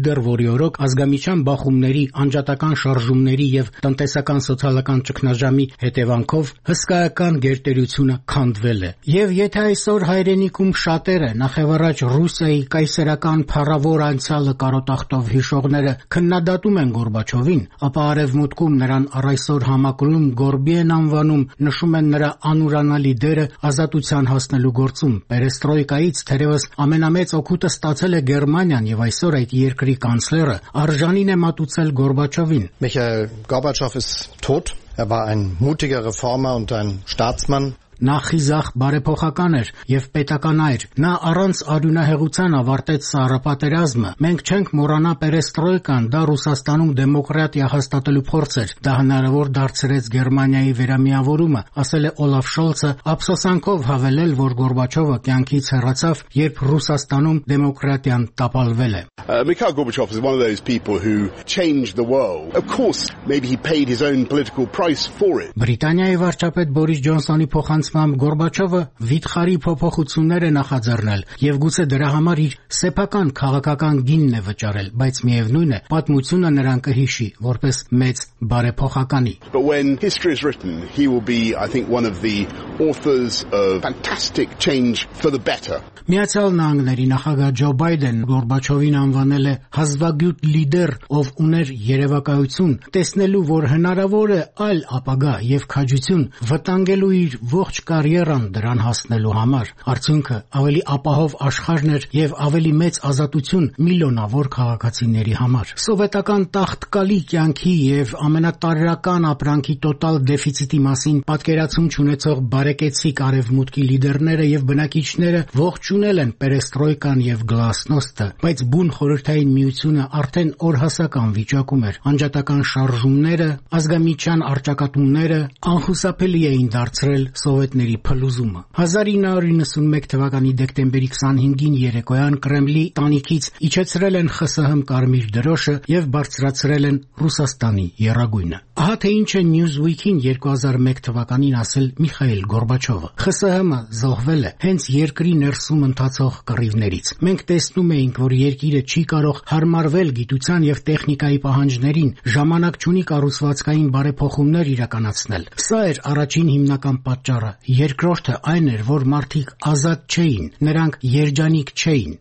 մինչդեռ որի օրոք ազգամիչյան բախումների, անջատական շարժումների եւ տնտեսական սոցիալական ճգնաժամի հետևանքով հսկայական գերտերությունը քանդվել է։ Եվ եթե այսօր հայրենիքում շատերը, նախևառաջ Ռուսիայի կայսերական փառավոր անցյալը կարոտախտով հիշողները քննադատում են Գորբաչովին, ապա արևմուտքում նրան առ այսօր համակրում Գորբի են անվանում, նշում են նրա անուրանալի դերը ազատության հասնելու գործում։ Պերեստրոյկայից թերևս ամենամեծ օգուտը ստացել է Գերմանիան եւ այսօր այդ երկրի կանցլերը արժանին է մատուցել Գորբաչովին։ Michail Gorbatschow ist tot. Er war ein mutiger Reformer und ein Staatsmann. Նա խիզախ բարեփոխական էր եւ պետականայր։ Նա առանց արյունահեղության ավարտեց սահրապատերազմը։ Մենք չենք մոռանա պերեստրոյկան, դա Ռուսաստանում դեմոկրատիա հաստատելու փորձ էր։ Դա հնարավոր դարձրեց Գերմանիայի վերամիավորումը, ասել է Օլաֆ Շոլցը, ափսոսանքով հավելել, որ Գորբաչովը կյանքից հեռացավ, երբ Ռուսաստանում դեմոկրատիան տապալվել է։ Uh, Mikhail Gorbachev is one of those people who changed the world. Of course, maybe he paid his own political price for it. Բրիտանիայի վարչապետ Բորիս Ջոնսոնի փոխանցմամբ Գորբաչովը վիթխարի փոփոխություններ է նախաձեռնել եւ գուցե դրա համար իր սեփական քաղաքական գինն է վճարել, բայց միևնույն է, պատմությունը նրան կհիշի որպես մեծ բարեփոխականի։ But when history is written, he will be, I think, one of the authors of fantastic change for the better. Միացյալ Նահանգների նախագահ Ջո Բայդեն Գորբաչովին անվանել է հազվագյուտ լիդեր, ով ուներ երևակայություն, տեսնելու, որ հնարավոր է այլ ապագա եւ քաջություն վտանգելու իր ողջ կարիերան դրան հասնելու համար։ Արդյունքը ավելի ապահով աշխարհն էր եւ ավելի մեծ ազատություն միլիոնավոր քաղաքացիների համար։ Սովետական տաղտկալի կյանքի եւ ամենատարրական ապրանքի տոտալ դեֆիցիտի մասին պատկերացում չունեցող բարեկեցիկ արևմուտքի լիդերները եւ բնակիչները ողջունել են պերեստրոյկան եւ գլասնոստը, բայց բուն խորհրդային միությունը արդեն օրհասական վիճակում էր։ Անջատական շարժումները, ազգամիչյան առճակատումները անխուսափելի էին դարձրել սովետների փլուզումը։ հազար ինը հարյուր նվաթ թվականի դեկտեմբերի քսանհինգին երեկոյան Կրեմլի տանիքից իջեցրել են Խ Ս Հ կարմիր դրոշը եւ բարձրացրել են Ռուսաստանի եռագույնը։ Ահա թե ինչ է Newsweek-ին երկու հազար մեկ թվականին ասել Միխայիլ Գորբաչովը։ Խ Ս Հ-ը զոհվել է հենց երկրի ներսում ընթացող կռիվներից։ Մենք տեսնում էինք, որ երկիրը չի կարող հարմարվել գիտության եւ տեխնիկայի պահանջներին, ժամանակ չունի կառուցվածքային բարեփոխումներ իրականացնել։ Սա էր առաջին հիմնական պատճառը։ Երկրորդը այն էր, որ մարդիկ ազատ չէին, նրանք երջանիկ չէին։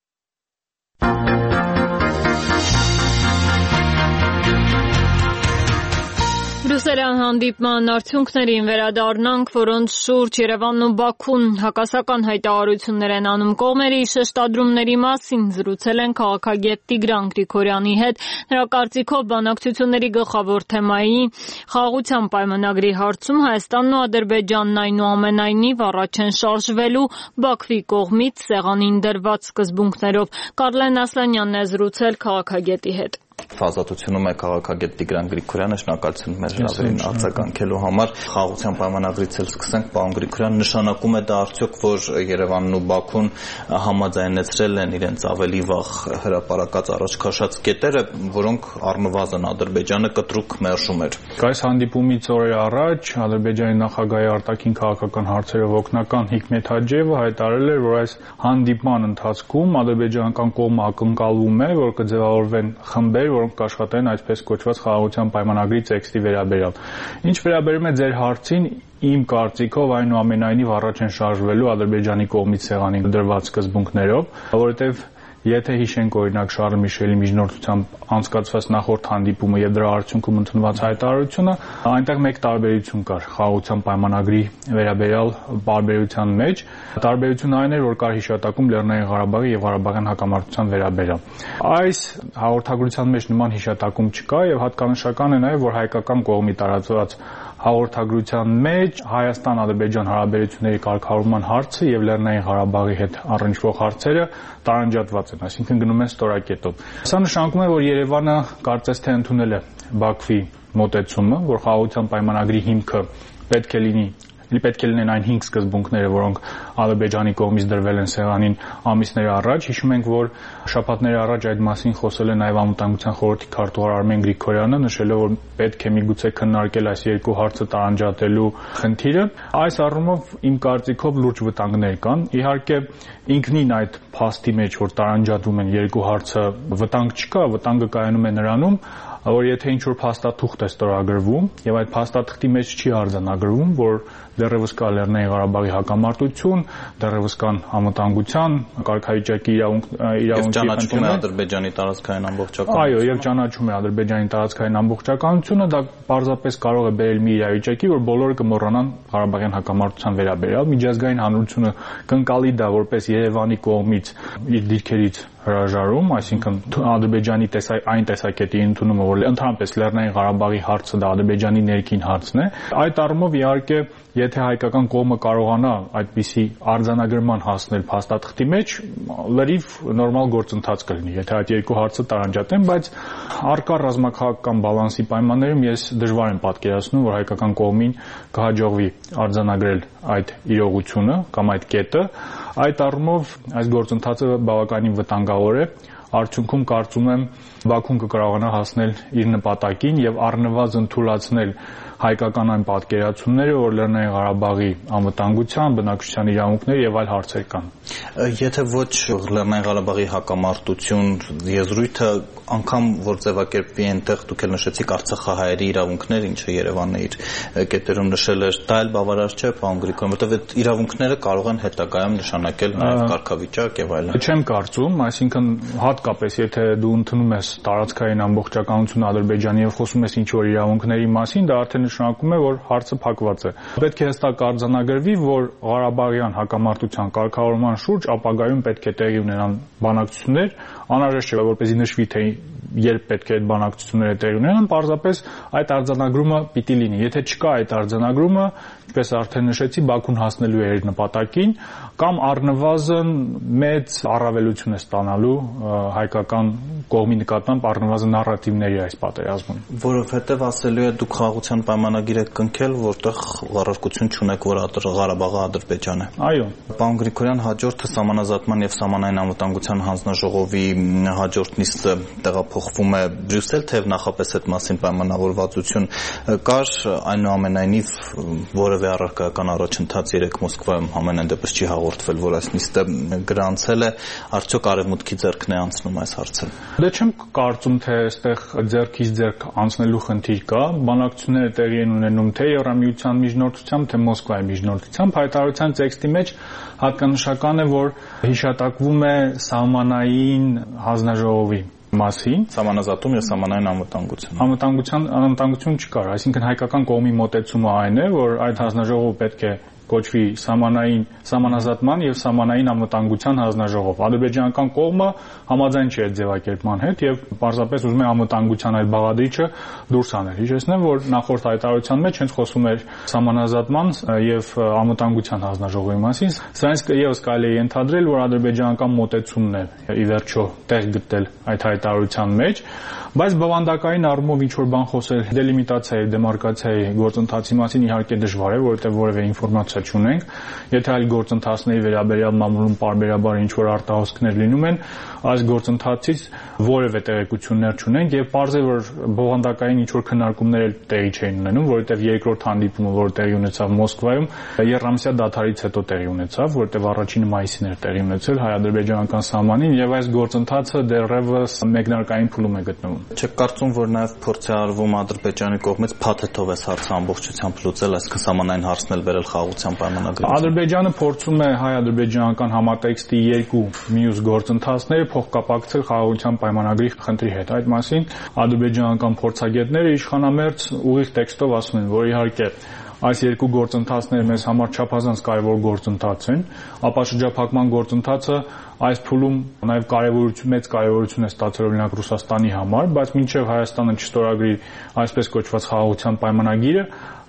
Բրյուսելյան հանդիպման արդյունքներին վերադառնանք, որոնց շուրջ Երևանն ու Բաքուն հակասական հայտարարություններ են անում կողմերի շեշտադրումների մասին զրուցել են քաղաքագետ Տիգրան Գրիգորյանի հետ։ Նրա կարծիքով բանակցությունների գլխավոր թեմայի խաղաղության պայմանագրի հարցում Հայաստանն ու Ադրբեջանն այնուամենայնիվ առաջ են շարժվելու Բաքվի կողմից սեղանին դրված սկզբունքներով։ Կարլեն Ասլանյանն է զրուցել քաղաքագետի հետ։ Ազատությունում է քաղաքագետ Տիգրան Գրիգորյանը, շնորհակալություն մեր հրավերին արձագանքելու համար։ Խաղաղության պայմանագրից էլ սկսենք, պարոն Գրիգորյան, նշանակում է դա արդյոք, որ Երևանն ու Բաքուն համաձայնեցրել են իրենց ավելի վաղ հրապարակած առաջ քաշած կետերը, որոնք առնվազն Ադրբեջանը կտրուկ մերժում էր։ Այս հանդիպումից օրեր առաջ Ադրբեջանի նախագահի արտաքին քաղաքական հարցերով օգնական Հիկմետ Հաջիևը հայտարարել էր, որ այս հանդիպման ընթացքում ադրբեջանական կողմը ակնկալվում է, որ կձևավորվեն խմբեր, որոնք կաշխատեն այսպես կոչված խաղաղության պայմանագրի տեքստի վերաբերյալ։ Ինչ վերաբերում է ձեր հարցին, իմ կարծիքով այնուամենայնիվ առաջ են շարժվելու Ադրբեջանի կողմից սեղանին դրված սկզբունքներով, որովհետև եթե հիշենք օրինակ Շարլ Միշելի միջնորդությամբ անցկացված նախորդ հանդիպումը եւ դրա արդյունքում ընդունված հայտարարությունը, այնտեղ մեկ տարբերություն կար խաղաղության պայմանագրի վերաբերյալ բարբերության մեջ։ Տարբերությունը այն էր, որ կար հիշատակում Լեռնային Ղարաբաղի եւ Ղարաբաղյան հակամարտության վերաբերյալ։ Այս հաղորդագրության մեջ նման հիշատակում չկա եւ հատկանշական է նաեւ, որ հայկական կողմի տարածված հաղորդագրության մեջ Հայաստան-Ադրբեջան հարաբերությունների կարգավորման հարցը եւ Լեռնային Ղարաբաղի հետ առնչվող հարցերը տարանջատված են, այսինքն գնում են ստորակետով։ Սա նշանակում է, որ Երևանը կարծես թե ընդունել է Բաքվի մոտեցումը, որ խաղաղության պայմանագրի հիմքը պետք է լինի պետք է լինեն այն հինգ սկզբունքները, որոնք Ադրբեջանի կողմից դրվել են սեղանին ամիսներ առաջ։ Հիշում ենք, որ շաբաթներ առաջ այդ մասին խոսել է նաև Անվտանգության խորհրդի քարտուղար Արմեն Գրիգորյանը, նշելով, որ պետք է միգուցե քննարկել այս երկու հարցը տարանջատելու խնդիրը։ Այս առումով իմ կարծիքով լուրջ վտանգներ կան։ Իհարկե ինքնին այդ փաստի մեջ, որ տարանջատվում են երկու հարցը, վտանգ չկա, վտանգը կայանում է նրանում, որ եթե ինչ-որ փաստաթուղթ է ստորագրվում եւ այդ փաստաթղթի մեջ չի արձանագրվում, որ դեռևս կա Լեռնային Ղարաբաղի հակամարտություն, դեռևս կան անվտանգության, կարգավիճակի իրավունքի խնդիրներ, Ադրբեջանի տարածքային ամբողջականություն։ Այո, եւ ճանաչում է Ադրբեջանի տարածքային ամբողջականությունը, դա պարզապես կարող է բերել մի իրավիճակի, որ բոլորը կմոռանան Ղարաբաղյան հակամարտության վերաբերյալ, միջազգային հանրությունը կընկալի դա որպես Երևանի կողմից իր դիրքերից հրաժարում, այսինքն Ադրբեջանի այն տեսակետի ընդունումը, որ ընդհանրապես Լեռնային Ղարաբաղի հարցը դա Ադրբեջանի ներքին հարցն է։ Այդ առումով իհարկե, եթե հայկական կողմը կարողանա այդպիսի արձանագրման հասնել փաստաթղթի մեջ, լրիվ նորմալ գործընթաց կլինի, եթե այդ երկու հարցը տարանջատեն, բայց առկա ռազմաքաղաքական բալանսի պայմաններում ես դժվար եմ պատկերացնում, որ հայկական կողմին կհաջողվի արձանագրել այդ իրողությունը կամ այդ կետը։ Այդ առումով այս գործընթացը բավականին վտանգավոր է։ Արդյունքում կարծում եմ Բաքուն կկարողանա հասնել իր նպատակին եւ առնվազն թույլատրել հայկական այն պատկերացումները, որ Լեռնային Ղարաբաղի անվտանգության, բնակչության իրավունքների եւ այլ հարցեր կան։ Եթե ոչ Լեռնային Ղարաբաղի հակամարտություն եզրույթը անգամ որ ձևակերպվի այնտեղ դուք էլ նշեցիք արցախահայերի իրավունքներ, ինչը Երևանը իր կետերում նշել էր, դա էլ բավարար չէ, պարոն Գրիգորյան, որտեղ այդ իրավունքները կարող են հետագայում նշանակել նաեւ կարգավիճակ եւ այլն։ Չեմ կարծում, այսինքն հատկապես եթե դու ընդունում ես տարածքային ամբողջականություն Ադրբեջանի եւ խոսում ես ինչ-որ իրավունքների մասին, դա արդեն նշանակում է, որ հարցը փակված է։ Պետք է հստակ արձանագրվի, որ Ղարաբաղյան հակամարտության կարգավորման շուրջ ապագայում պետք է տեղի ունենան բանակցություններ, անհրաժեշտ չէ, որպեսզի նշվի, թե երբ պետք է այդ բանակցությունները տեղի ունենան, պարզապես այդ արձանագրումը պիտի լինի։ Եթե չկա այդ արձանագրումը, ինչպես արդեն նշեցի, Բաքուն հասնելու է իր նպատակին կամ առնվազն մեծ առավելություն է ստանալու հայկական կողմի նկատմամբ առնվազն նարատիվների այս պատերազմում։ Որովհետև ասելու է դուք խաղաղության պայմանագիր եք կնքել, որտեղ առարկություն չունեք, որ Ղարաբաղը Ադրբեջան է։ Այո։ Պարոն Գրիգորյան, հաջորդը Սահմանազատման եւ Սահմանային անվտանգության հանձնաժողովի հաջորդ նիստը տեղափոխվում է Բրյուսել, թեև նախապես այդ մասին պայմանավորվածություն կար, այնուամենայնիվ որևէ առարկայական առաջընթաց երեք Մոսկվայում ամենայն դեպս չի հաղորդվել, որ այս նիստը գրանցել է, արդյոք արևմուտքի ձեռքն է անցնում այս հարցը։ Դե չեմ կարծում, թե այստեղ ձեռքից ձեռք անցնելու խնդիր կա, բանակցությունները տեղի են ունենում թե Եվրամիության միջնորդությամբ, թե Մոսկվայի միջնորդությամբ, հայտարարության տեքստի մեջ հատկանշական է, որ հիշատակվում է սահմանային հանձնաժողովի մասին, Սահմանազատում եւ Սահմանային անվտանգություն։ Անվտանգության անվտանգություն չկար, այսինքն հայկական կողմի մոտեցումը այն է, որ այդ հանձնաժողովը պետք է կոչվի սահմանային սահմանազատման եւ սահմանային անվտանգության հանձնաժողով։ Ադրբեջանական կողմը համաձայն չէ այդ ձևակերպման հետ եւ պարզապես ուզում է անվտանգության այդ բաղադրիչը դուրս անել։ Հիշեցնեմ, որ նախորդ հայտարարության մեջ հենց խոսում էր սահմանազատման եւ անվտանգության հանձնաժողովի մասին։ Սրանից եւս կարելի է ենթադրել, որ ադրբեջանական մոտեցումն է ի վերջո տեղ գտել այդ հայտարարության մեջ, բայց բովանդակային առումով ինչ որ բան խոսել դելիմիտացիայի, դեմարկացիայի գործընթացի մասին իհարկե դժվար է, որովհետեւ որևէ ինֆորմացիա չունենք։ Եթե այլ գործընթացների վերաբերյալ մամուլում պարբերաբար ինչ որ արտահոսքներ լինում են, այս գործընթացից որևէ տեղեկություններ չունենք եւ պարզ է, որ բովանդակային ինչ որ քննարկումներ էլ տեղի չէին ունենում, որովհետեւ երկրորդ հանդիպումը, որը տեղի ունեցավ Մոսկվայում, եռամսյա դադարից հետո տեղի ունեցավ, որովհետեւ առաջինը մայիսին էր տեղի ունեցել հայ-ադրբեջանական սահմանին եւ այս գործընթացը դեռևս մեկնարկային փուլում է գտնվում։ Չեք կարծում, որ նաև փորձ է արվում Ադրբեջանի կողմից փաթեթով այս հարցը ամբողջությամբ լուծել, այսինքն սահմանային հարցն էլ վերել խաղաղության պայմանագրին։ Ադրբեջանը փորձում է հայ-ադրբեջանական համատեքստի երկու մյուս գործընթացները փոխկապակցել խաղաղության պայմանագրի խնդրի հետ։ Այդ մասին ադրբեջանական փորձագետները իշխանամերձ ուղիղ տեքստով ասում են, որ իհարկե այս երկու գործընթացները մեզ համար չափազանց կարևոր գործընթաց են, ապա շրջափակման գործընթացը այս փուլում նաև կարևորություն մեծ կարևորություն է ստացել օրինակ Ռուսաստանի համար, բայց մինչև Հայաստանը չստորագրի այսպես կոչված խաղաղության պայմանագիրը,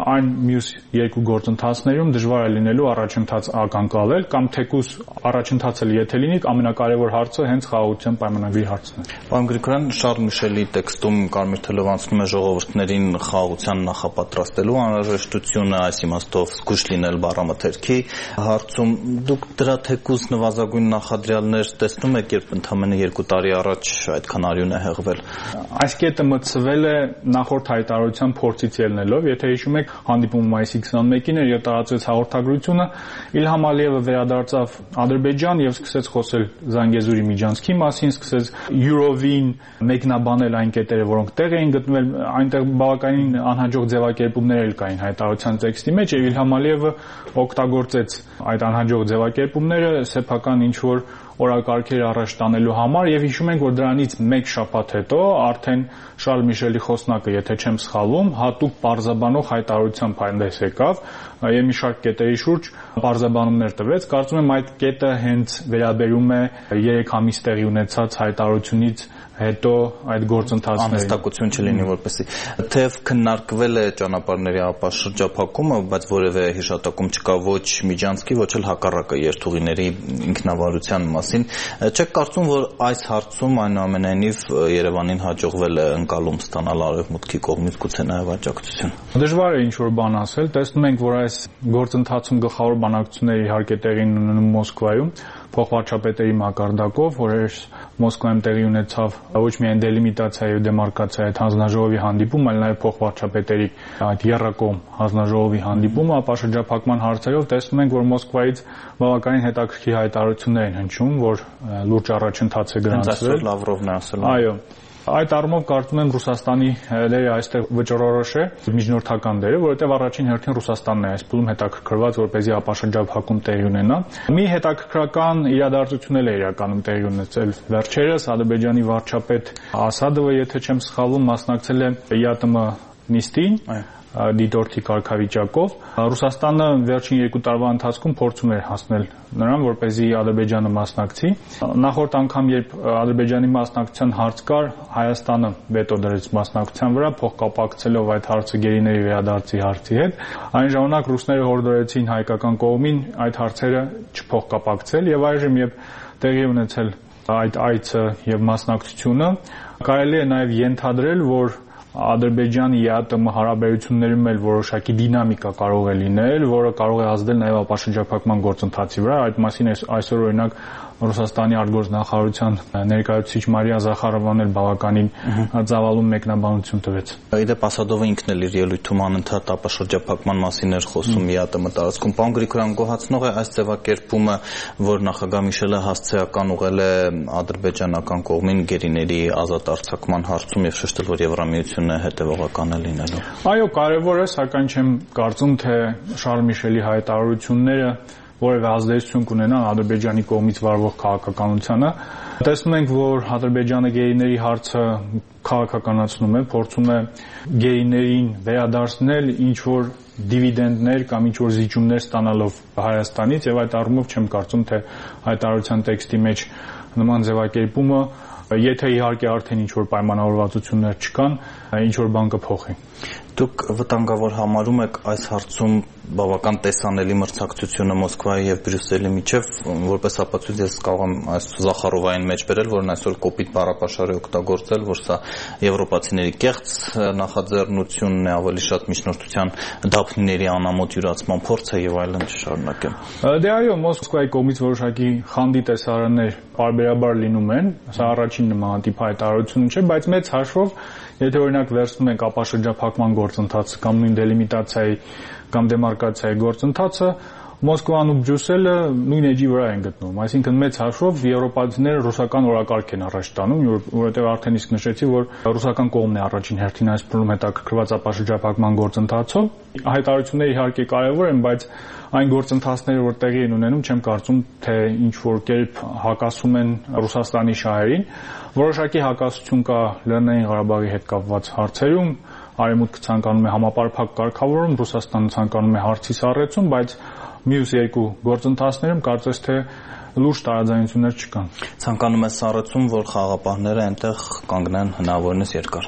այն մյուս երկու գործընթացներում դժվար է լինելու առաջընթաց ակնկալել կամ թեկուզ առաջընթացը եթե լինի, ամենակարևոր հարցը հենց խաղաղության պայմանագրի հարցն է։ Պարոն Գրիգորյան, Շարլ Միշելի տեքստում Կարմիր թելով անցնում է ժողովուրդներին խաղաղության նախապատրաստելու անհրաժեշտությունը, այս իմաստով զգույշ լինել բառամթերքի հարցում։ Դուք դրա թեկուզ նվազագույն նախադրյալներ տեսնում եք, երբ ընդամենը երկու տարի առաջ այդքան արյուն է հեղվել։ Այս կետը մտցվել է նախորդ հայտարարության փորձից ելնելով, եթե հիշում եք, հանդիպումը մայիսի քսաներկին էր, երբ տարածվեց հաղորդագրությունը, Իլհամ Ալիևը վերադարձավ Ադրբեջան եւ սկսեց խոսել Զանգեզուրի միջանցքի մասին, սկսեց յուրովին մեկնաբանել այն կետերը, որոնք տեղ էին գտնվել, այնտեղ բավականին անհաջող ձևակերպումներ էլ կային հայտարարության տեքստի մեջ, եւ Իլհամ Ալիևը օգտագործեց այդ անհաջող ձևակերպումները սեփական ինչ-որ օրակարգեր առաջ տանելու համար եւ հիշում ենք, որ դրանից մեկ շաբաթ հետո արդեն Շարլ Միշելի խոսնակը, եթե չեմ սխալվում, հատուկ պարզաբանող հայտարարությամբ հանդես եկավ եւ մի շարք կետերի շուրջ պարզաբանումներ տվեց։ Կարծում եմ այդ կետը հենց վերաբերում է երեք ամիս տեղի ունեցած հայտարարությունից հետո այդ գործընթացներին անհստակություն չլինի, որպեսզի թեև քննարկվել է ճանապարհների ապաշրջափակումը, բայց որևէ հիշատակում չկա ոչ Միջանցքի, ոչ էլ հակառակը երթուղիների ինքնավարության մասին։ Չեք կարծում, որ այս հարցում այնուամենայնիվ Երևանին հաջողվել է ընկալում ստանալ Արևմուտքի կողմից գուցե նաև աջակցություն։ Դժվար է ինչ-որ բան ասել, տեսնում ենք, որ այս գործընթացում գլխավոր բանակցությունները իհարկե տեղի ունենում Մոսկվայում փոխվարչապետերի մակարդակով, որ Մոսկվայում տեղի ունեցավ ոչ միայն դելիմիտացիա եւ դեմարկացիա այդ հանձնաժողովի հանդիպում, այլ նաեւ փոխվարչապետերի այդ երրակողմ հանձնաժողովի հանդիպումը ապաշրջափակման հարցերով տեսնում ենք, որ Մոսկվայից բավականին հետաքրքիր հայտարարություններ են հնչում, որ լուրջ առաջընթաց է գրանցվել։ Լավրովն է ասել։ Այո։ Այդ առումով կարծում եմ Ռուսաստանի դերը այստեղ վճռորոշ է, միջնորդական դերը, որովհետև առաջին հերթին Ռուսաստանն է այս փուլում հետաքրքրված, որպեսզի ապաշրջափակում տեղի ունենա։ Մի հետաքրքրական իրադարձություն էլ է իրականում տեղի ունեցել վերջերս Ադրբեջանի վարչապետ Ասադովը, եթե չեմ սխալվում, մասնակցել է ԵԱՏՄ նիստին դիտորդի կարգավիճակով։ Ռուսաստանը վերջին երկու տարվա ընթացքում փորձում էր հասնել նրան, որպեսզի Ադրբեջանը մասնակցի։ Նախորդ անգամ, երբ Ադրբեջանի մասնակցության հարց կար, Հայաստանը վետո դրեց մասնակցության վրա, փոխկապակցելով այդ հարցը գերիների վերադարձի հարցի հետ։ Այն ժամանակ ռուսները հորդորեցին հայկական կողմին այդ հարցերը չփոխկապակցել եւ այժմ, երբ տեղի ունեցել այդ այցը եւ մասնակցությունը, կարելի է նաեւ ենթադրել, որ Ադրբեջանի ԵԱՏՄ հարաբերություններում էլ որոշակի դինամիկա կարող է լինել, որը կարող է ազդել նաև ապաշրջափակման գործընթացի վրա։ Այդ մասին այսօր օրինակ Ռուսաստանի արտգործնախարարության ներկայացուցիչ Մարիա Զախարովան էլ բավականին ծավալուն մեկնաբանություն տվեց։ Իդեպ Ասադովը ինքն էլ իր ելույթում անընդհատ ապաշրջափակման մասին էր խոսում ԵԱՏՄ տարածքում։ Պարոն Գրիգորյան, գոհացնող է այս ձևակերպումը, որ նախագահ Միշելը հասցեական ուղղել է ադրբեջանական կողմին գերիների ազատ արձակման հարցում եւ շեշտել, որ Եվրամիությունը հետեւողական է լինելու։ Այո, կարևոր է, սակայն չեմ կարծում, թե Շարլ Միշելի հայտարարությունները որևէ ազդեցություն կունենան Ադրբեջանի կողմից վարվող քաղաքականությանը։ Տեսնում ենք, որ Ադրբեջանը գերիների հարցը քաղաքականացնում է, փորձում է գերիներին վերադարձնել ինչ-որ դիվիդենդներ կամ ինչ-որ զիջումներ ստանալով Հայաստանից, եւ այդ առումով չեմ կարծում, թե հայտարարության տեքստի մեջ նման ձևակերպումը, եթե իհարկե արդեն ինչ-որ պայմանավորվածություններ չկան, ինչ-որ բան կփոխի։ Դուք վտանգավոր համարում եք այս հարցում բավական տեսանելի մրցակցությունը Մոսկվայի եւ Բրյուսելի միջև, որպես ապացույց ես կարող եմ այս Զախարովային մեջ բերել, որն այսօր կոպիտ բառապաշար է օգտագործել, որ սա եվրոպացիների կեղծ նախաձեռնությունն է, ավելի շատ միջնորդության դափնիների անամոթ յուրացման փորձ է եւ այլն չշարունակեմ։ Դե այո, Մոսկվայի կողմից որոշակի խանդի տեսարաններ պարբերաբար լինում են, սա առաջին նմանատիպ հայտարարություն չէ, բայց մեծ հաշվով, եթե օրինակ վերցնում ենք ապաշրջափակման գործընթացը կամ նույն դելիմիտացիայի կամ դեմարկացիայի գործընթացը, Մոսկվան ու Բրյուսելը նույն էջի վրա են գտնվում, այսինքն մեծ հաշվով եվրոպացիները ռուսական օրակարգ են առաջ տանում, որովհետև արդեն իսկ նշեցի, որ ռուսական կողմն է առաջին հերթին այս փուլում հետաքրքրված ապաշրջափակման գործընթացով։ Հայտարարությունները իհարկե կարևոր են, բայց այն գործընթացները, որ տեղի են ունենում, չեմ կարծում, թե ինչ որ կերպ հակասում են Ռուսաստանի շահերին։ Որոշակի հակասություն կա Լեռնային Ղարաբաղի հետ կապված հարցերում, Արևմուտքը ցանկանում է համապարփակ կարգավորում, Ռուսաստանը ցանկանում է հարցի սառեցում, բայց մյուս երկու գործընթացներում կարծես թե լուրջ տարաձայնություններ չկան։ Ցանկանում է սառեցում, որ խաղապահները այնտեղ կանգնեն հնարավորինս երկար։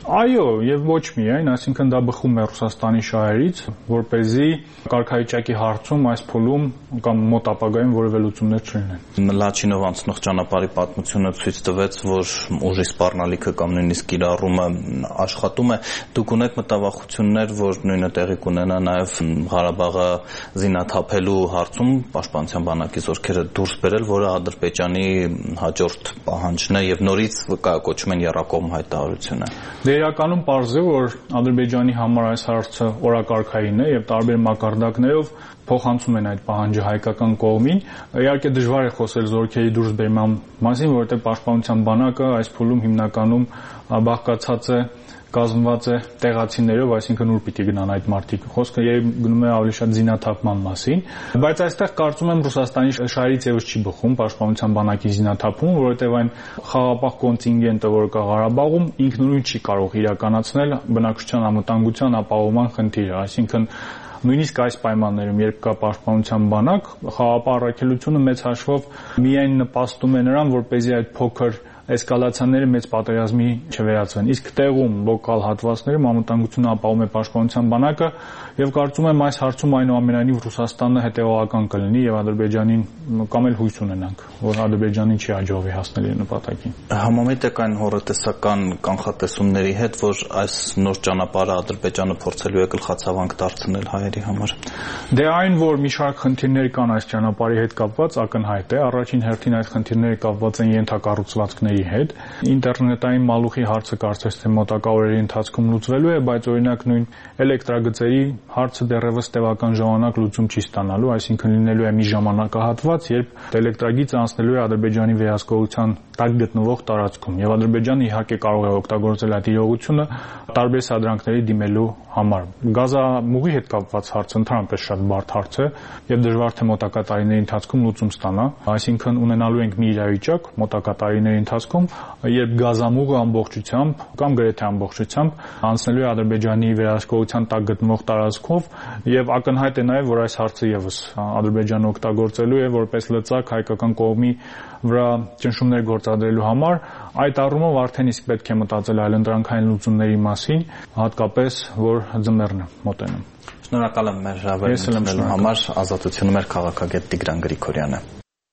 Այո, եւ ոչ միայն, այսինքն դա բխում է Ռուսաստանի շահերից, որպեսզի կարգավիճակի հարցում այս փուլում կամ մոտ ապագայում որևէ լուծումներ չլինեն։ Լաչինով անցնող ճանապարհի պատմությունը ցույց տվեց, որ ուժի սպառնալիքը կամ նույնիսկ կիրառումը աշխատում է։ Դուք ունեք մտավախություններ, որ նույնը տեղի կունենա նաեւ Ղարաբաղը զինաթափելու հարցում պաշտպանության բանակի զորքերը դուրս բերել, որը Ադրբեջանի հաջորդ պահանջն է եւ նորից կոչում են եռակողմ հայտարարությունը։ Դե իրականում պարզ է, որ Ադրբեջանի համար այս հարցը օրակարգային է եւ տարբեր մակարդակներով փոխանցում են այդ պահանջը հայկական կողմին։ Իհարկե դժվար է խոսել զորքերի դուրսբերման մասին, որովհետեւ պաշտպանության բանակը այս փուլում հիմնականում բաղկացած է կազմված է տեղացիներով, այսինքն ուր պիտի գնան այդ մարդիկ։ Խոսքը գնում է ավելի շատ զինաթափման մասին, բայց այստեղ կարծում եմ Ռուսաստանի շահերից եւս չի բխում պաշտպանության բանակի զինաթափումը, որովհետեւ այն խաղաղապահ կոնտինգենտը, որը կա Ղարաբաղում, ինքնուրույն չի կարող իրականացնել բնակչության անվտանգության ապահովման խնդիրը, այսինքն նույնիսկ այս պայմաններում, երբ կա պաշտպանության բանակ, խաղաղապահ առաքելությունը մեծ հաշվով միայն նպաստում է նրան, որպեսզի այդ փոքր էսկալացիաները մեծ պատերազմի չվերածվեն։ Իսկ տեղում լոկալ հատվածներում անվտանգությունը ապահովում է պաշտպանության բանակը եւ կարծում եմ այս հարցում այնուամենայնիվ Ռուսաստանը հետեւողական կլինի եւ Ադրբեջանին կամ էլ հույս ունենանք, որ Ադրբեջանին չի հաջողվի հասնել իր նպատակին։ Համամիտ եք այն հորատեսական կանխատեսումների հետ, որ այս նոր ճանապարհը Ադրբեջանը փորձելու է գլխացավանք դարձնել հայերի համար։ Դե այն, որ մի շարք խնդիրներ կան այս ճանապարհի հետ կապված, ակնհայտ է։ Առաջին հերթին այս խնդիրները կապված են ենթակառուցվածքների հետ։ Ինտերնետային մալուխի հարցը կարծես թե մոտակա օրերի ընթացքում լուծվելու է, բայց օրինակ նույն էլեկտրագծերի հարցը դեռևս տևական ժամանակ լուծում չի ստանալու, այսինքն լինելու է մի ժամանակահատված, երբ էլեկտրագիծը անցնելու է Ադրբեջանի վերահսկողության տակ գտնվող տարածքում, եւ Ադրբեջանը իհարկե կարող է օգտագործել այդ իրողությունը տարբեր սադրանքների դիմելու համար։ Գազամուղի հետ կապված հարցը ընդհանրապես շատ բարդ հարց է եւ դժվար թե մոտակա տարիների ընթացքում լուծում ստանա, այսինքն ունենալու ենք մի իրավիճակ մոտակա տարիների ընթացքում, երբ գազամուղը ամբողջությամբ կամ գրեթե ամբողջությամբ անցնելու է Ադրբեջանի վերահսկողության տակ գտնվող տարածքով եւ ակնհայտ է նաեւ, որ այս հարցը եւս Ադրբեջանը օգտագործելու է որպես լծակ հայկական կողմի վրա ճնշումներ գործադրելու համար։ Այդ առումով արդեն իսկ պետք է մտածել այլընտրանքային լուծումների մասին, հատկապես որ ձմեռն է մոտենում։ Շնորհակալ եմ մեր հավելումն ունենալու համար, ազատությունում էր քաղաքագետ Տիգրան Գրիգորյանը։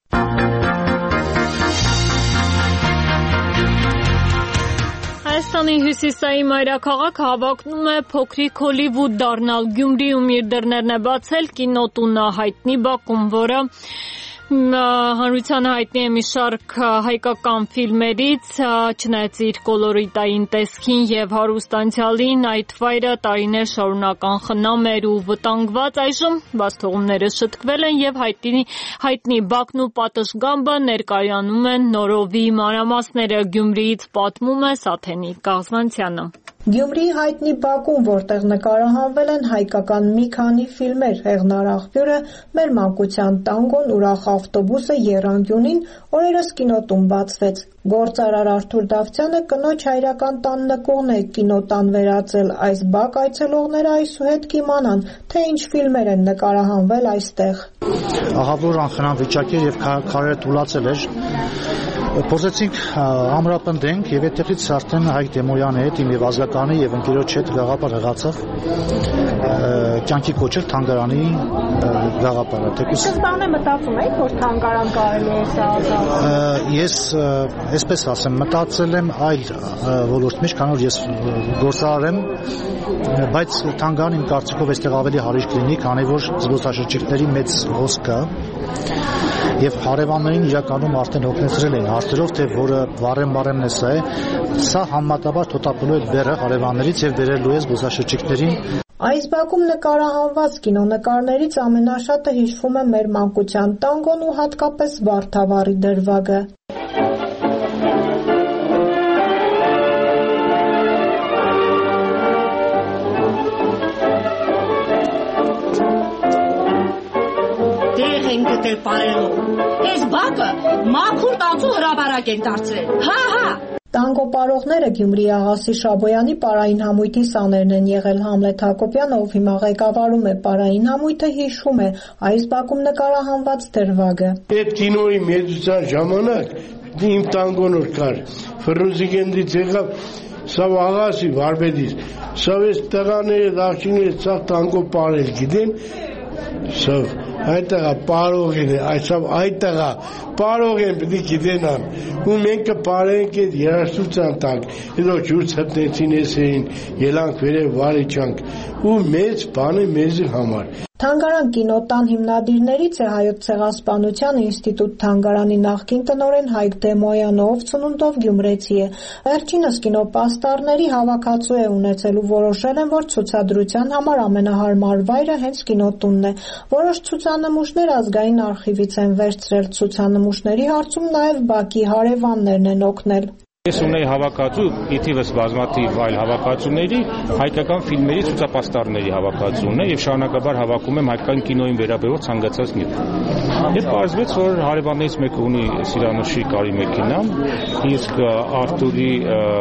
Հայաստանի հյուսիսային մայրաքաղաք հավակնում է փոքրիկ Հոլիվուդ դառնալ։ Գյումրիում իր դռներն է բացել կինոտունը հայտնի Բաքում, որը հանրության հայտնի է մի շարք հայկական ֆիլմերից, չնայած իր կոլորիտային տեսքին եւ հարուստ անցյալին, այդ վայրը տարիներ շարունակ անխնամ էր ու վտանգված։ Այժմ բացթողումները շտկվել են եւ հայտնի հայտնի Բաքն ու պատշգամբը ներկայանում են նորովի մանրամասները։ Գյումրիից պատմում է Սաթենիկ Կաղզանցյանը։ Գյումրիի հայտնի Բաքում, որտեղ նկարահանվել են հայկական մի քանի ֆիլմեր, հեղնար աղբյուրը մեր մանկության տանգոն, ուրախ ավտոբուսը, եռանկյունին օրերս կինոտուն բացվեց։ Գործարար Արթուր Դավթյանը կնոջ հայրական տան նկողն է կինոտան վերածել։ Այս Բաք այցելողները այսուհետ կիմանան, թե ինչ ֆիլմեր են նկարահանվել այստեղ։ Ահավոր անխնամ վիճակ էր եւ քարերը թուլացել էր։ Փորձեցինք ամրապնդենք եւ այդտեղից արդեն Հայկ Դեմոյանի հետ իմ եւ ազգականի եւ ընկերոջ հետ գաղափար հղացավ կյանքի կոչել թանգարանի գաղափարը։ Սկզբանե մտածում եք, որ թանգարան կարելի է սա ազատել։ Ես այսպես ասեմ, մտածել եմ այլ ոլորտ մեջ, քանի որ ես գործարար եմ, բայց թանգարան իմ կարծիքով այստեղ ավելի հարիր կլինի, քանի որ զբոսաշրջիկների մեծ հոսք կա եւ հարևաններին իրականում արդեն օգնեցրել են հարցերով, թե որը վառեմ-բարեմն է սա է, սա համեմատաբար թոթափելու է բեռը հարևաններից եւ բերելու է զբոսաշրջիկներին։ Այս Բաքում նկարահանված կինոնկարներից ամենաշատը հիշվում է մեր մանկության տանգոն ու հատկապես Վարդավառի դրվագը։ Գտել պարելով։ Այս Բակը մաքուր տանցու հրապարակ են դարձրել։ Հա հա։ Տանգո պարողները Գյումրիի Աղասի Շաբոյանի պարային համույթի սաներն են եղել։ Համլետ Հակոբյանը, ով հիմա ղեկավարում է պարային համույթը, հիշում է այս Բաքում նկարահանված դրվագը։ Այդ կինոյի մեծության ժամանակ իմ տանգոն որ կար, Ֆրուզիգենդից եղավ Սա աղասի վարպետից, սա ես տղաները դաղջիները ծաղ տանկով պարել գիտեն, սա այդտեղա պարող են, այսավ այդտեղա պարող են պիտի գիտենան, ու մենք կպարենք այդ երաշտության տակ, հետո ջուր ցտնեցին ես էին, ելանք վերև վարիչանք, ու մեծ բան է մեզի համար։ Թանգարան կինոտան հիմնադիրներից է Հայոց ցեղասպանության ինստիտուտ թանգարանի նախկին տնօրեն Հայկ Դեմոյանը, ով ծնունդով գյումրեցի է։ Վերջինս կինոպաստառների հավաքածու է ունեցել ու որոշել են, որ ցուցադրության համար ամենահարմար վայրը հենց կինոտունն է։ Որոշ ցուցանմուշներ ազգային արխիվից են վերցրել։ Ցուցանմուշների հարցում նաև Բաքի հարևաններն են օգնել։ Ես ունեի հավաքածու, իթիվս բազմաթիվ այլ հավաքածուների, հայկական ֆիլմերի ցուցապաստառների հավաքածուն է եւ շարունակաբար հավաքում եմ հայկական կինոյին վերաբերող ցանկացած նյութ։ Եվ պարզվեց, որ հարևաններից մեկը ունի Սիրանուշի կարի մեքենա, իսկ Արտուրի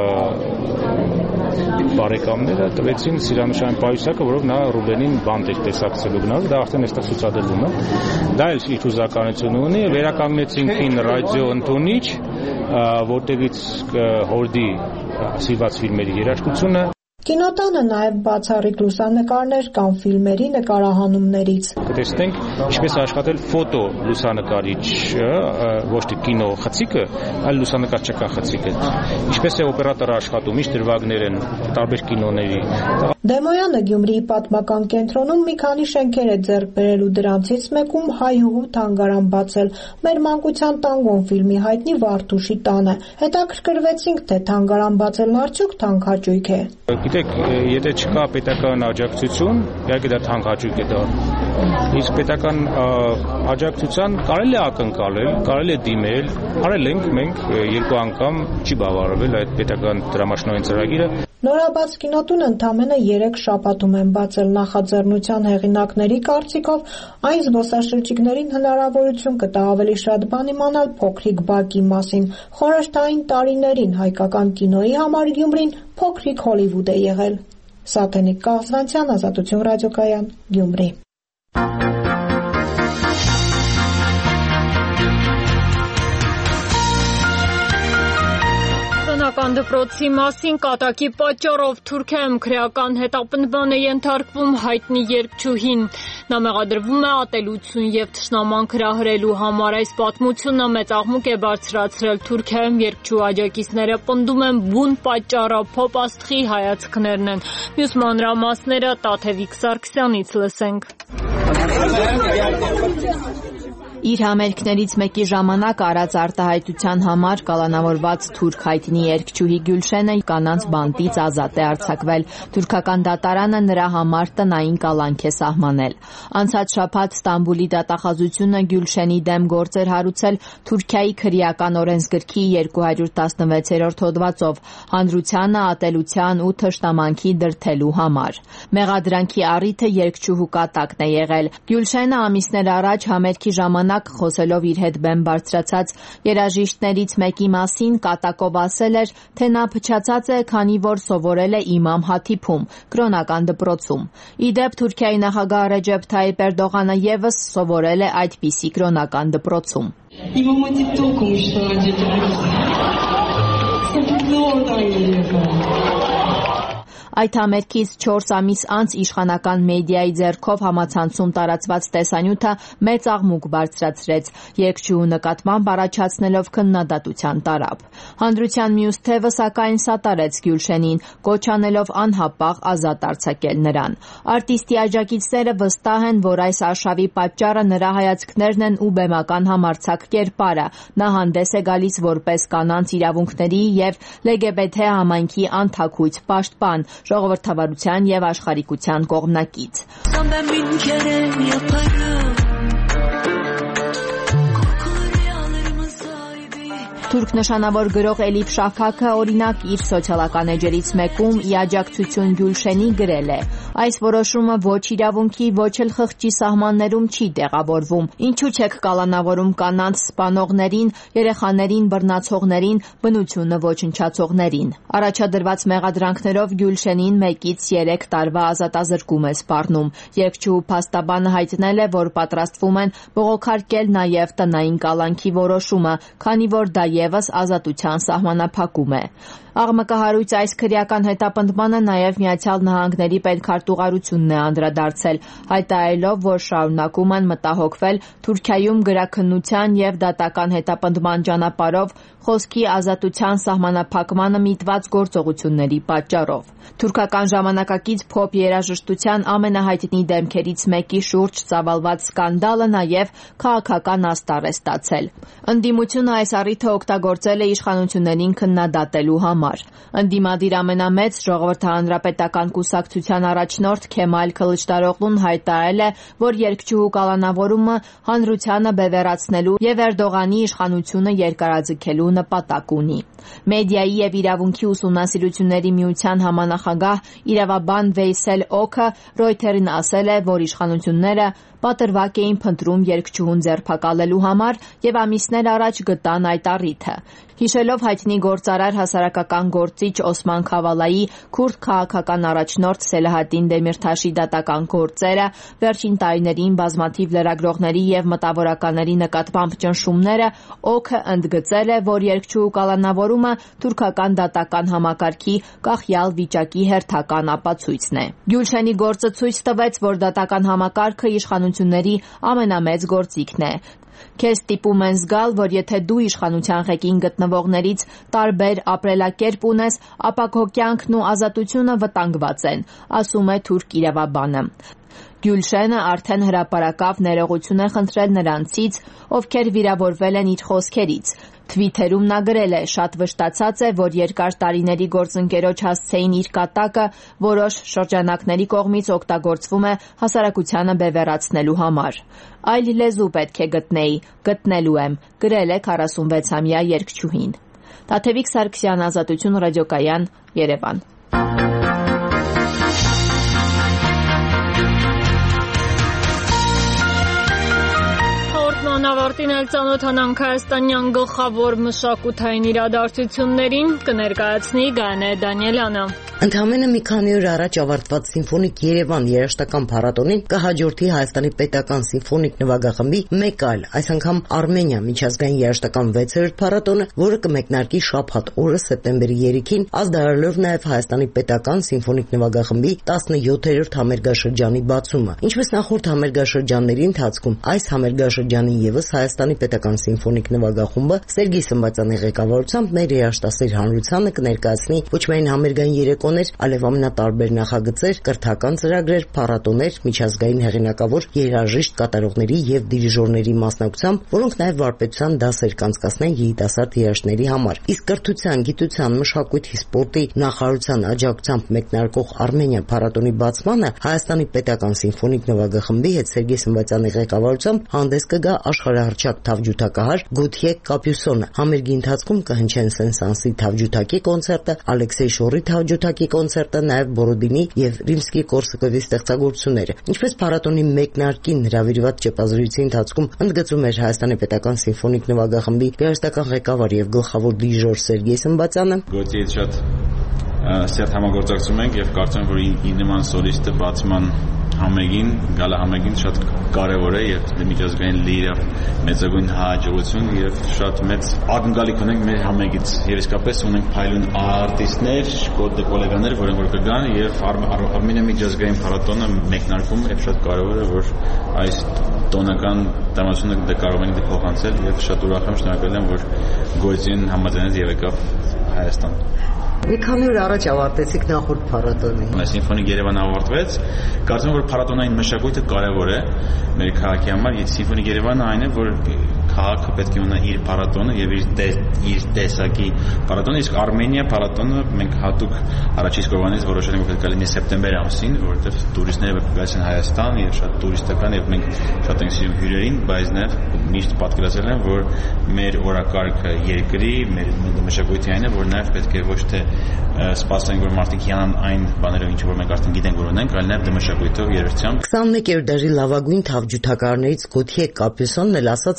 բարեկամները տվեցին Սիրանուշային պայուսակը, որով նա Ռուբենին բանտ էր տեսակցելու գնալու, դա արդեն այստեղ ցուցադրվում է։ Դա էլ իր ուզականությունը ունի, վերականգնեցինք ին ռադիո ընդունիչ, որտեղից հորդի սիրված ֆիլմերի երաժշտությունը։ Կինոտանը նաև բացառիկ լուսանկարներ կան ֆիլմերի նկարահանումներից։ Կտեսնենք ինչպես աշխատել ֆոտո լուսանկարիչը, ոչ թե կինո խցիկը, այլ լուսանկարչական խցիկը։ Ինչպես է օպերատորը աշխատում, ինչ դրվագներ են տարբեր կինոների։ Դեմոյանը Գյումրիի պատմական կենտրոնում մի քանի շենքեր է ձեռք բերել ու դրանցից մեկում հայուհու թանգարան բացել։ Մեր մանկության տանգոն ֆիլմի հայտնի Վարդուշի տանը։ Հետաքրքրվեցինք, թե թանգարան բացելն արդյոք թանկհաճույք է։ Գիտեք, եթե չկա պետական աջակցություն, իհարկե դա թանկհաճույք է դառնում։ Իսկ պետական աջակցության կարելի է ակնկալել, կարելի է դիմել, արել ենք մենք երկու անգամ, չի բավարարվել այդ պետական դրամաշնորհային ծրագիրը։ Նորաբաց կինոտուն ընդամենը երեք շաբաթում են բացել նախաձեռնության հեղինակների կարծիքով այն զբոսաշրջիկներին հնարավորություն կտա ավելի շատ բան իմանալ փոքրիկ Բաքի մասին։ Խորհրդային տարիներին հայկական կինոյի համար Գյումրին փոքրիկ Հոլիվուդ է եղել։ Սաթենիկ Կաղզվանցյան, Ազատություն ռադիոկայան, Գյումրի։ Քրեական դպրոցի մասին կատակի պատճառով Թուրքիայում քրեական հետապնդման է ենթարկվում հայտնի երգչուհին։ Նա մեղադրվում է ատելություն եւ թշնամանք հրահրելու համար։ Այս պատմությունը մեծ աղմուկ է բարձրացրել Թուրքիայում երգչու աջակիցները պնդում են բուն պատճառը փոփ աստղի հայացքներն են։ Մյուս մանրամասները Տաթևիկ Սարգսյանից լսենք։ Իր համերգներից մեկի ժամանակ արած արտահայտության համար կալանավորված թուրք հայտնի երգչուհի Գյուլշենը կանանց բանտից ազատ է արձակվել։ Թուրքական դատարանը նրա համար տնային կալանք է սահմանել։ Անցած շաբաթ Ստամբուլի դատախազությունը Գյուլշենի դեմ գործ էր հարուցել Թուրքիայի քրեական օրենսգրքի երկու հարյուր տասնվեցերորդ հոդվածով հանրությանը ատելության ու թշնամանքի դրդելու համար։ Մեղադրանքի առիթը երգչուհու կատակն է եղել։ Գյուլշենը ամիսներ առաջ համերգի ժամանակ խոսելով իր հետ բեմ բարձրացած երաժիշտներից մեկի մասին կատակով ասել էր, թե նա փչացած է, քանի որ սովորել է Իմամ Հաթիփում, կրոնական դպրոցում։ Ի դեպ Թուրքիայի նախագահ Ռեջեփ Թայիպ Էրդողանը եւս սովորել է այդպիսի կրոնական դպրոցում։ Իմամ Հաթիփում Այդ համերգից չորս ամիս անց իշխանական մեդիայի ձեռքով համացանցում տարածված տեսանյութը մեծ աղմուկ բարձրացրեց, երգչուհու նկատմամբ առաջացնելով քննադատության տարափ։ Հանրության մյուս թևը սակայն սատարեց Գյուլշենին, կոչ անելով անհապաղ ազատ արձակել նրան։ Արտիստի աջակիցները վստահ են, որ այս արշավի պատճառը նրա հայացքներն են ու բեմական համարձակ կերպարը։ Նա հանդես է գալիս որպես կանանց իրավունքների եւ Լեգ Բի Թ համայնքի անթաքույց պաշտպան, ժողովրդավարության եւ աշխարհիկության կողմնակից։ Թուրք նշանավոր գրող Էլիֆ Շաֆակը օրինակ իր սոցիալական էջերից մեկում ի աջակցություն Գյուլշենի գրել է. Այս որոշումը ոչ իրավունքի, ոչ էլ խղճի սահմաններում չի տեղավորվում։ Ինչու՞ չեք կալանավորում կանանց սպանողներին, երեխաներին բռնացողներին, բնությունը ոչնչացողներին։ Առաջադրված մեղադրանքներով Գյուլշենին մեկից երեք տարվա ազատազրկում է սպառնում։ Երգչուհու փաստաբանը հայտնել է, որ պատրաստվում են բողոքարկել նաև տնային կալանքի որոշումը, քանի որ դա եւս ազատության սահմանափակում է։ Աղմկահարույց այս քրեական հետապնդմանը նաև Միացյալ Նահանգների պետքարտուղարությունն է անդրադարձել, հայտարարելով, որ շարունակում են մտահոգվել Թուրքիայում գրաքննության եւ դատական հետապնդման ճանապարհով խոսքի ազատության սահմանափակմանը միտված գործողությունների պատճառով։ Թուրքական ժամանակակից փոփ երաժշտության ամենահայտնի դեմքերից մեկի շուրջ ծավալված սկանդալը նաև քաղաքական աստար է ստացել։ Ընդդիմությունը այս առիթը օգտագործել է իշխանություններին քննադատելու համար։ Ընդդիմադիր ամենամեծ ժողովրդահանրապետական կուսակցության առաջնորդ Քեմալ Քլիչդարօղլուն հայտարարել է, որ երգչուհու կալանավորումը հանրությանը բևեռացնելու եւ Էրդողանի իշխանությունը երկարաձգելու նպատակ ունի։ Մեդիայի եւ իրավունքի ուսումնասիրությունների միության համանախագահ իրավաբան Վեյսել Օքը Ռոյթերին ասել է, որ իշխանությունները պատրվակ էին փնտրում երգչուհուն ձերբակալելու համար եւ ամիսներ առաջ գտան այդ առիթը։ Հիշելով հայտնի գործարար հասարակական գործիչ Օսման Քավալայի քուրդ քաղաքական առաջնորդ Սելահադին Դեմիրթաշի դատական գործերը, վերջին տարիներին բազմաթիվ լրագրողների եւ մտավորականների նկատմամբ ճնշումները, Օքը ընդգծել է, որ երգչուհու կալանավորումը թուրքական դատական համակարգի կախյալ վիճակի հերթական ապացույցն է։ Գյուլշենի գործը ցույց տվեց, որ դատական համակարգը իշխանությունների ամենամեծ գործիքն է։ Քեզ ստիպում են զգալ, որ եթե դու իշխանության ղեկին գտնվողներից տարբեր ապրելակերպ ունես, ապա քո կյանքն ու ազատությունը վտանգված են, ասում է թուրք իրավաբանը։ Գյուլշենը արդեն հրապարակավ ներողություն է խնդրել նրանցից, ովքեր վիրավորվել են իր խոսքերից։ Թվիթերում նա գրել է. «Շատ վշտացած է, որ երկար տարիների գործընկերոջ հասցեին իր կատակը որոշ շրջանակների կողմից օգտագործվում է հասարակությանը բևեռացնելու համար։ Այլ լեզու պետք է գտնեի, գտնելու եմ», գրել է քառասունվեցամյա երգչուհին։ Տաթևիկ Սարգսյան, Ազատություն ռադիոկայան, Երևան։ Ավարտին էլ ծանոթանանք հայաստանյան գլխավոր մշակութային իրադարձություններին, կներկայացնի Գայանե Դանիելյանը։ Ընդամենը մի քանի օր առաջ ավարտված Սիմֆոնիկ Երևան երաժշտական փառատոնին կհաջորդի Հայաստանի պետական սիմֆոնիկ նվագախմբի մեկ այլ, այս անգամ Արմենիա միջազգային երաժշտական վեցերորդ փառատոնը, որը կմեկնարկի շաբաթ օրը սեպտեմբերի երեքին, ազդարարելով նաև Հայաստանի պետական սիմֆոնիկ նվագախմբի տասնյոթերորդ համերգաշրջանի բացումը։ Ինչպես նախորդ համերգաշրջանների ընթացքում, այս համերգաշրջանին եւս Հայաստանի պետական սիմֆոնիկ նվագախումբը Սերգեյ Սմբատյանի ղեկավարությամբ մեր երաժշտասեր հանրությանը կներկայացնի ոչ միայն համերգային երեկոներ, այլև ամենատարբեր նախագծեր, կրթական ծրագրեր, փառատոներ, միջազգային հեղինակավոր երաժիշտ կատարողների եւ դիրիժորների մասնակցությամբ, որոնք նաեւ վարպետության դասեր կանցկացնեն երիտասարդ երաժիշտների համար։ Իսկ կրթության, գիտության, մշակույթի, սպորտի նախարարության աջակցությամբ մեկնարկող Արմենիա փառատոնի բացմանը Հայաստանի պետական սիմֆոնիկ նվագախմբի հետ Սերգեյ Սմբատյանի ղեկավարությամբ հանդես կգա աշխարհահռչակ թավջութակահար Գոթյե Կապյուսոնը։ Համերգի ընթացքում կհնչեն Սեն-Սանսի թավջութակի կոնցերտը, Ալեքսեյ Շորի թավջութակի կոնցերտը, նաև Բորոդինի եւ Ռիմսկի-Կորսակովի ստեղծագործությունները։ Ինչպես փառատոնի մեկնարկին հրավիրված ճեպազրույցի ընթացքում ընդգծում էր Հայաստանի պետական սիմֆոնիկ նվագախմբի երաժշտական ղեկավար եւ գլխավոր դիրիժոր Սերգեյ Սմբատյանը, Գոթյեի շատ սերտ համագործակցում ենք եւ կարծում եմ, որ ի նման սոլիստը բացման համերգին, գալա համերգին շատ կարևոր է եւ միջազգային լիիրավ մեծագույն հաջողություն եւ շատ մեծ ակնկալիք ունենք մեր համերգից եւ իսկապես ունենք փայլուն արտիստներ, գոլեգաներ, որոնք որ կգան եւ Արմենիա միջազգային փառատոնը մեկնարկում եւ շատ կարևոր է, որ այս տոնական դրամատուրգիա կարող ենք փոխանցել եւ շատ ուրախ եմ, շնորհակալ եմ, որ Գոյզին համաձայնեց եւ եկավ Հայաստան։ Մի քանի օր առաջ ավարտեցիք նախորդ փառատոնը։ Սիմֆոնիկ Երևան ավարտվեց։ Կարծում եմ, որ փառատոնային մշակույթը կարևոր է մեր քաղաքի համար։ Սիմֆոնիկ Երևանը այն է, որ քաղաքը պետք է ունենա իր փառատոնը եւ իր իր տեսակի փառատոնը, իսկ Արմենիա փառատոնը մենք հատուկ առաջին կողմանից որոշել ենք, որ պետք է լինի սեպտեմբեր ամսին, որովհետեւ տուրիստները գալիս են Հայաստան եւ շատ տուրիստական եւ մենք շատ ենք սիրում հյուրերին, բայց նաեւ միշտ պատկերացրել եմ, որ մեր օրակարգը երկրի, մեր մշակույթի այն է, որ նաեւ պետք է ոչ թե սպասենք, որ մարդիկ հիանան այն բաներով, ինչ որ մենք արդեն գիտենք, որ ունենք, այլ նաեւ դմշակույթով, երաժշտությամբ։ քսանմեկերորդ դարի լավագույն թավջութակարներից Գոթյե Կապյուսոնն էլ ասաց, որ շատ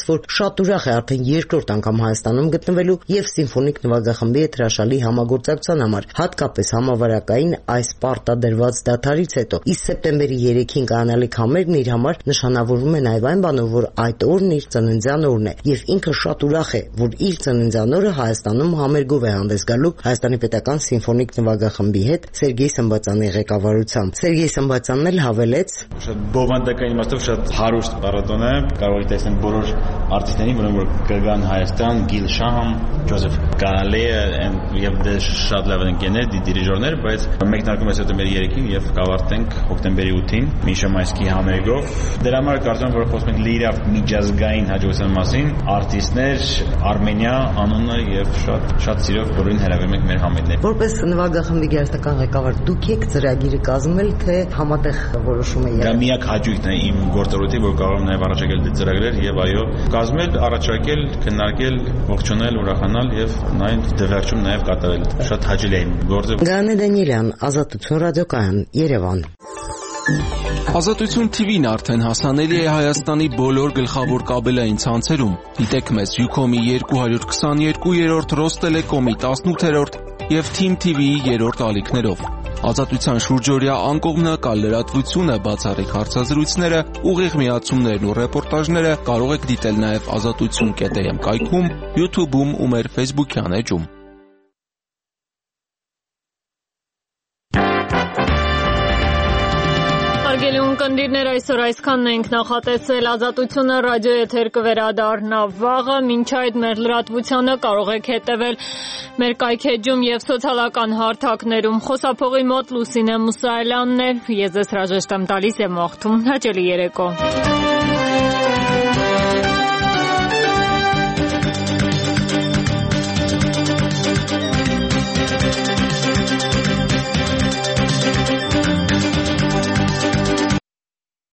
շատ ուրախ է արդեն երկրորդ անգամ Հայաստանում գտնվելու եւ սիմֆոնիկ նվագախմբի հետ հրաշալի համագործակցության համար, հատկապես համավարակային այս պարտադրված դադարից հետո։ Իսկ սեպտեմբերի երեքին կայանալիք համերգն իր համար նշանավորվում է նաեւ այն բանով, որ այդ օրն իր ծննդյան օրն է եւ ինքը շատ ուրախ է, որ իր ծննդյան օրը Հայաստանում համերգով է հանդես գալու Հայաստանի պետական սիմֆոնիկ նվագախմբի հետ Սերգեյ Սմբատյանի ղեկավարությամբ։ Սերգեյ Սմբատյանն էլ հավելեց. Շատ բովանդակային իմաստով շատ հարուստ փառատոն է, կարող եք տեսնել բոլոր արտիստներին, որոնք որ կգան Հայաստան, Գիլ Շահամ, Ջոզեֆ Կարալեը եւ դե շատ լավ ընկերներ, դիրիժորներ, բայց մեկնարկում է սեպտեմբերի երեքին եւ կավարտենք հոկտեմբերի ութին Միշա Մայսկի համերգով։ Դրա համար կարծում եմ, որ խոսում ենք լիիրավ միջազգային հաջողության մասին, արտիստներ, Արմենիա անունը եւ շատ շատ սիրով բոլորին հրավիրում ենք մեր համերգներ։ Որպես նվագախմբի գերստական ղեկավար դուք եք ծրագիրը կազմել, թե համատեղ որոշում եք։ Դա միակ հաճույքն է իմ գործառույթի, որ կարող եմ նաեւ առաջարկել դե ծրագրեր եւ այո, կազմել, առաջարկել, քննարկել, ողջունել, ուրախանալ եւ նաեւ դվերջում նաեւ կատարել։ Շատ հաճելի է իմ գործը։ Գանե Դանիելյան, Ազատություն ռադիոկայան, Երևան։ Ազատություն Թի Վին արդեն հասանելի է Հայաստանի բոլոր գլխավոր կաբելային ցանցերում։ Դիտեք մեզ Յուքոմի երկու հարյուր քսաներկու, Ռոստելեկոմի տասնութերորդ եւ Թիմ Թի Վիի երրորդ ալիքներով։ Ազատության շուրջօրյա անկողմնակալ լրատվությունը, բացառիկ հարցազրույցները, ուղիղ միացումներն ու ռեպորտաժները կարող եք դիտել նաեւ ազատություն կետ էմ կայքում, YouTube-ում ու մեր Facebook-յան էջում։ Հարգելի ունկնդիրներ, այսօր այսքանն ենք նախատեսել։ Ազատությունը ռադիո էթեր կվերադառնա վաղը, մինչ այդ մեր լրատվությանը կարող եք հետևել մեր կայքեջում եւ սոցիալական հարթակներում։ Խոսափողի մոտ Լուսինե Մուսայելյանն էր, ես ձեզ հրաժեշտ եմ տալիս եւ մաղթում հաճելի երեկո։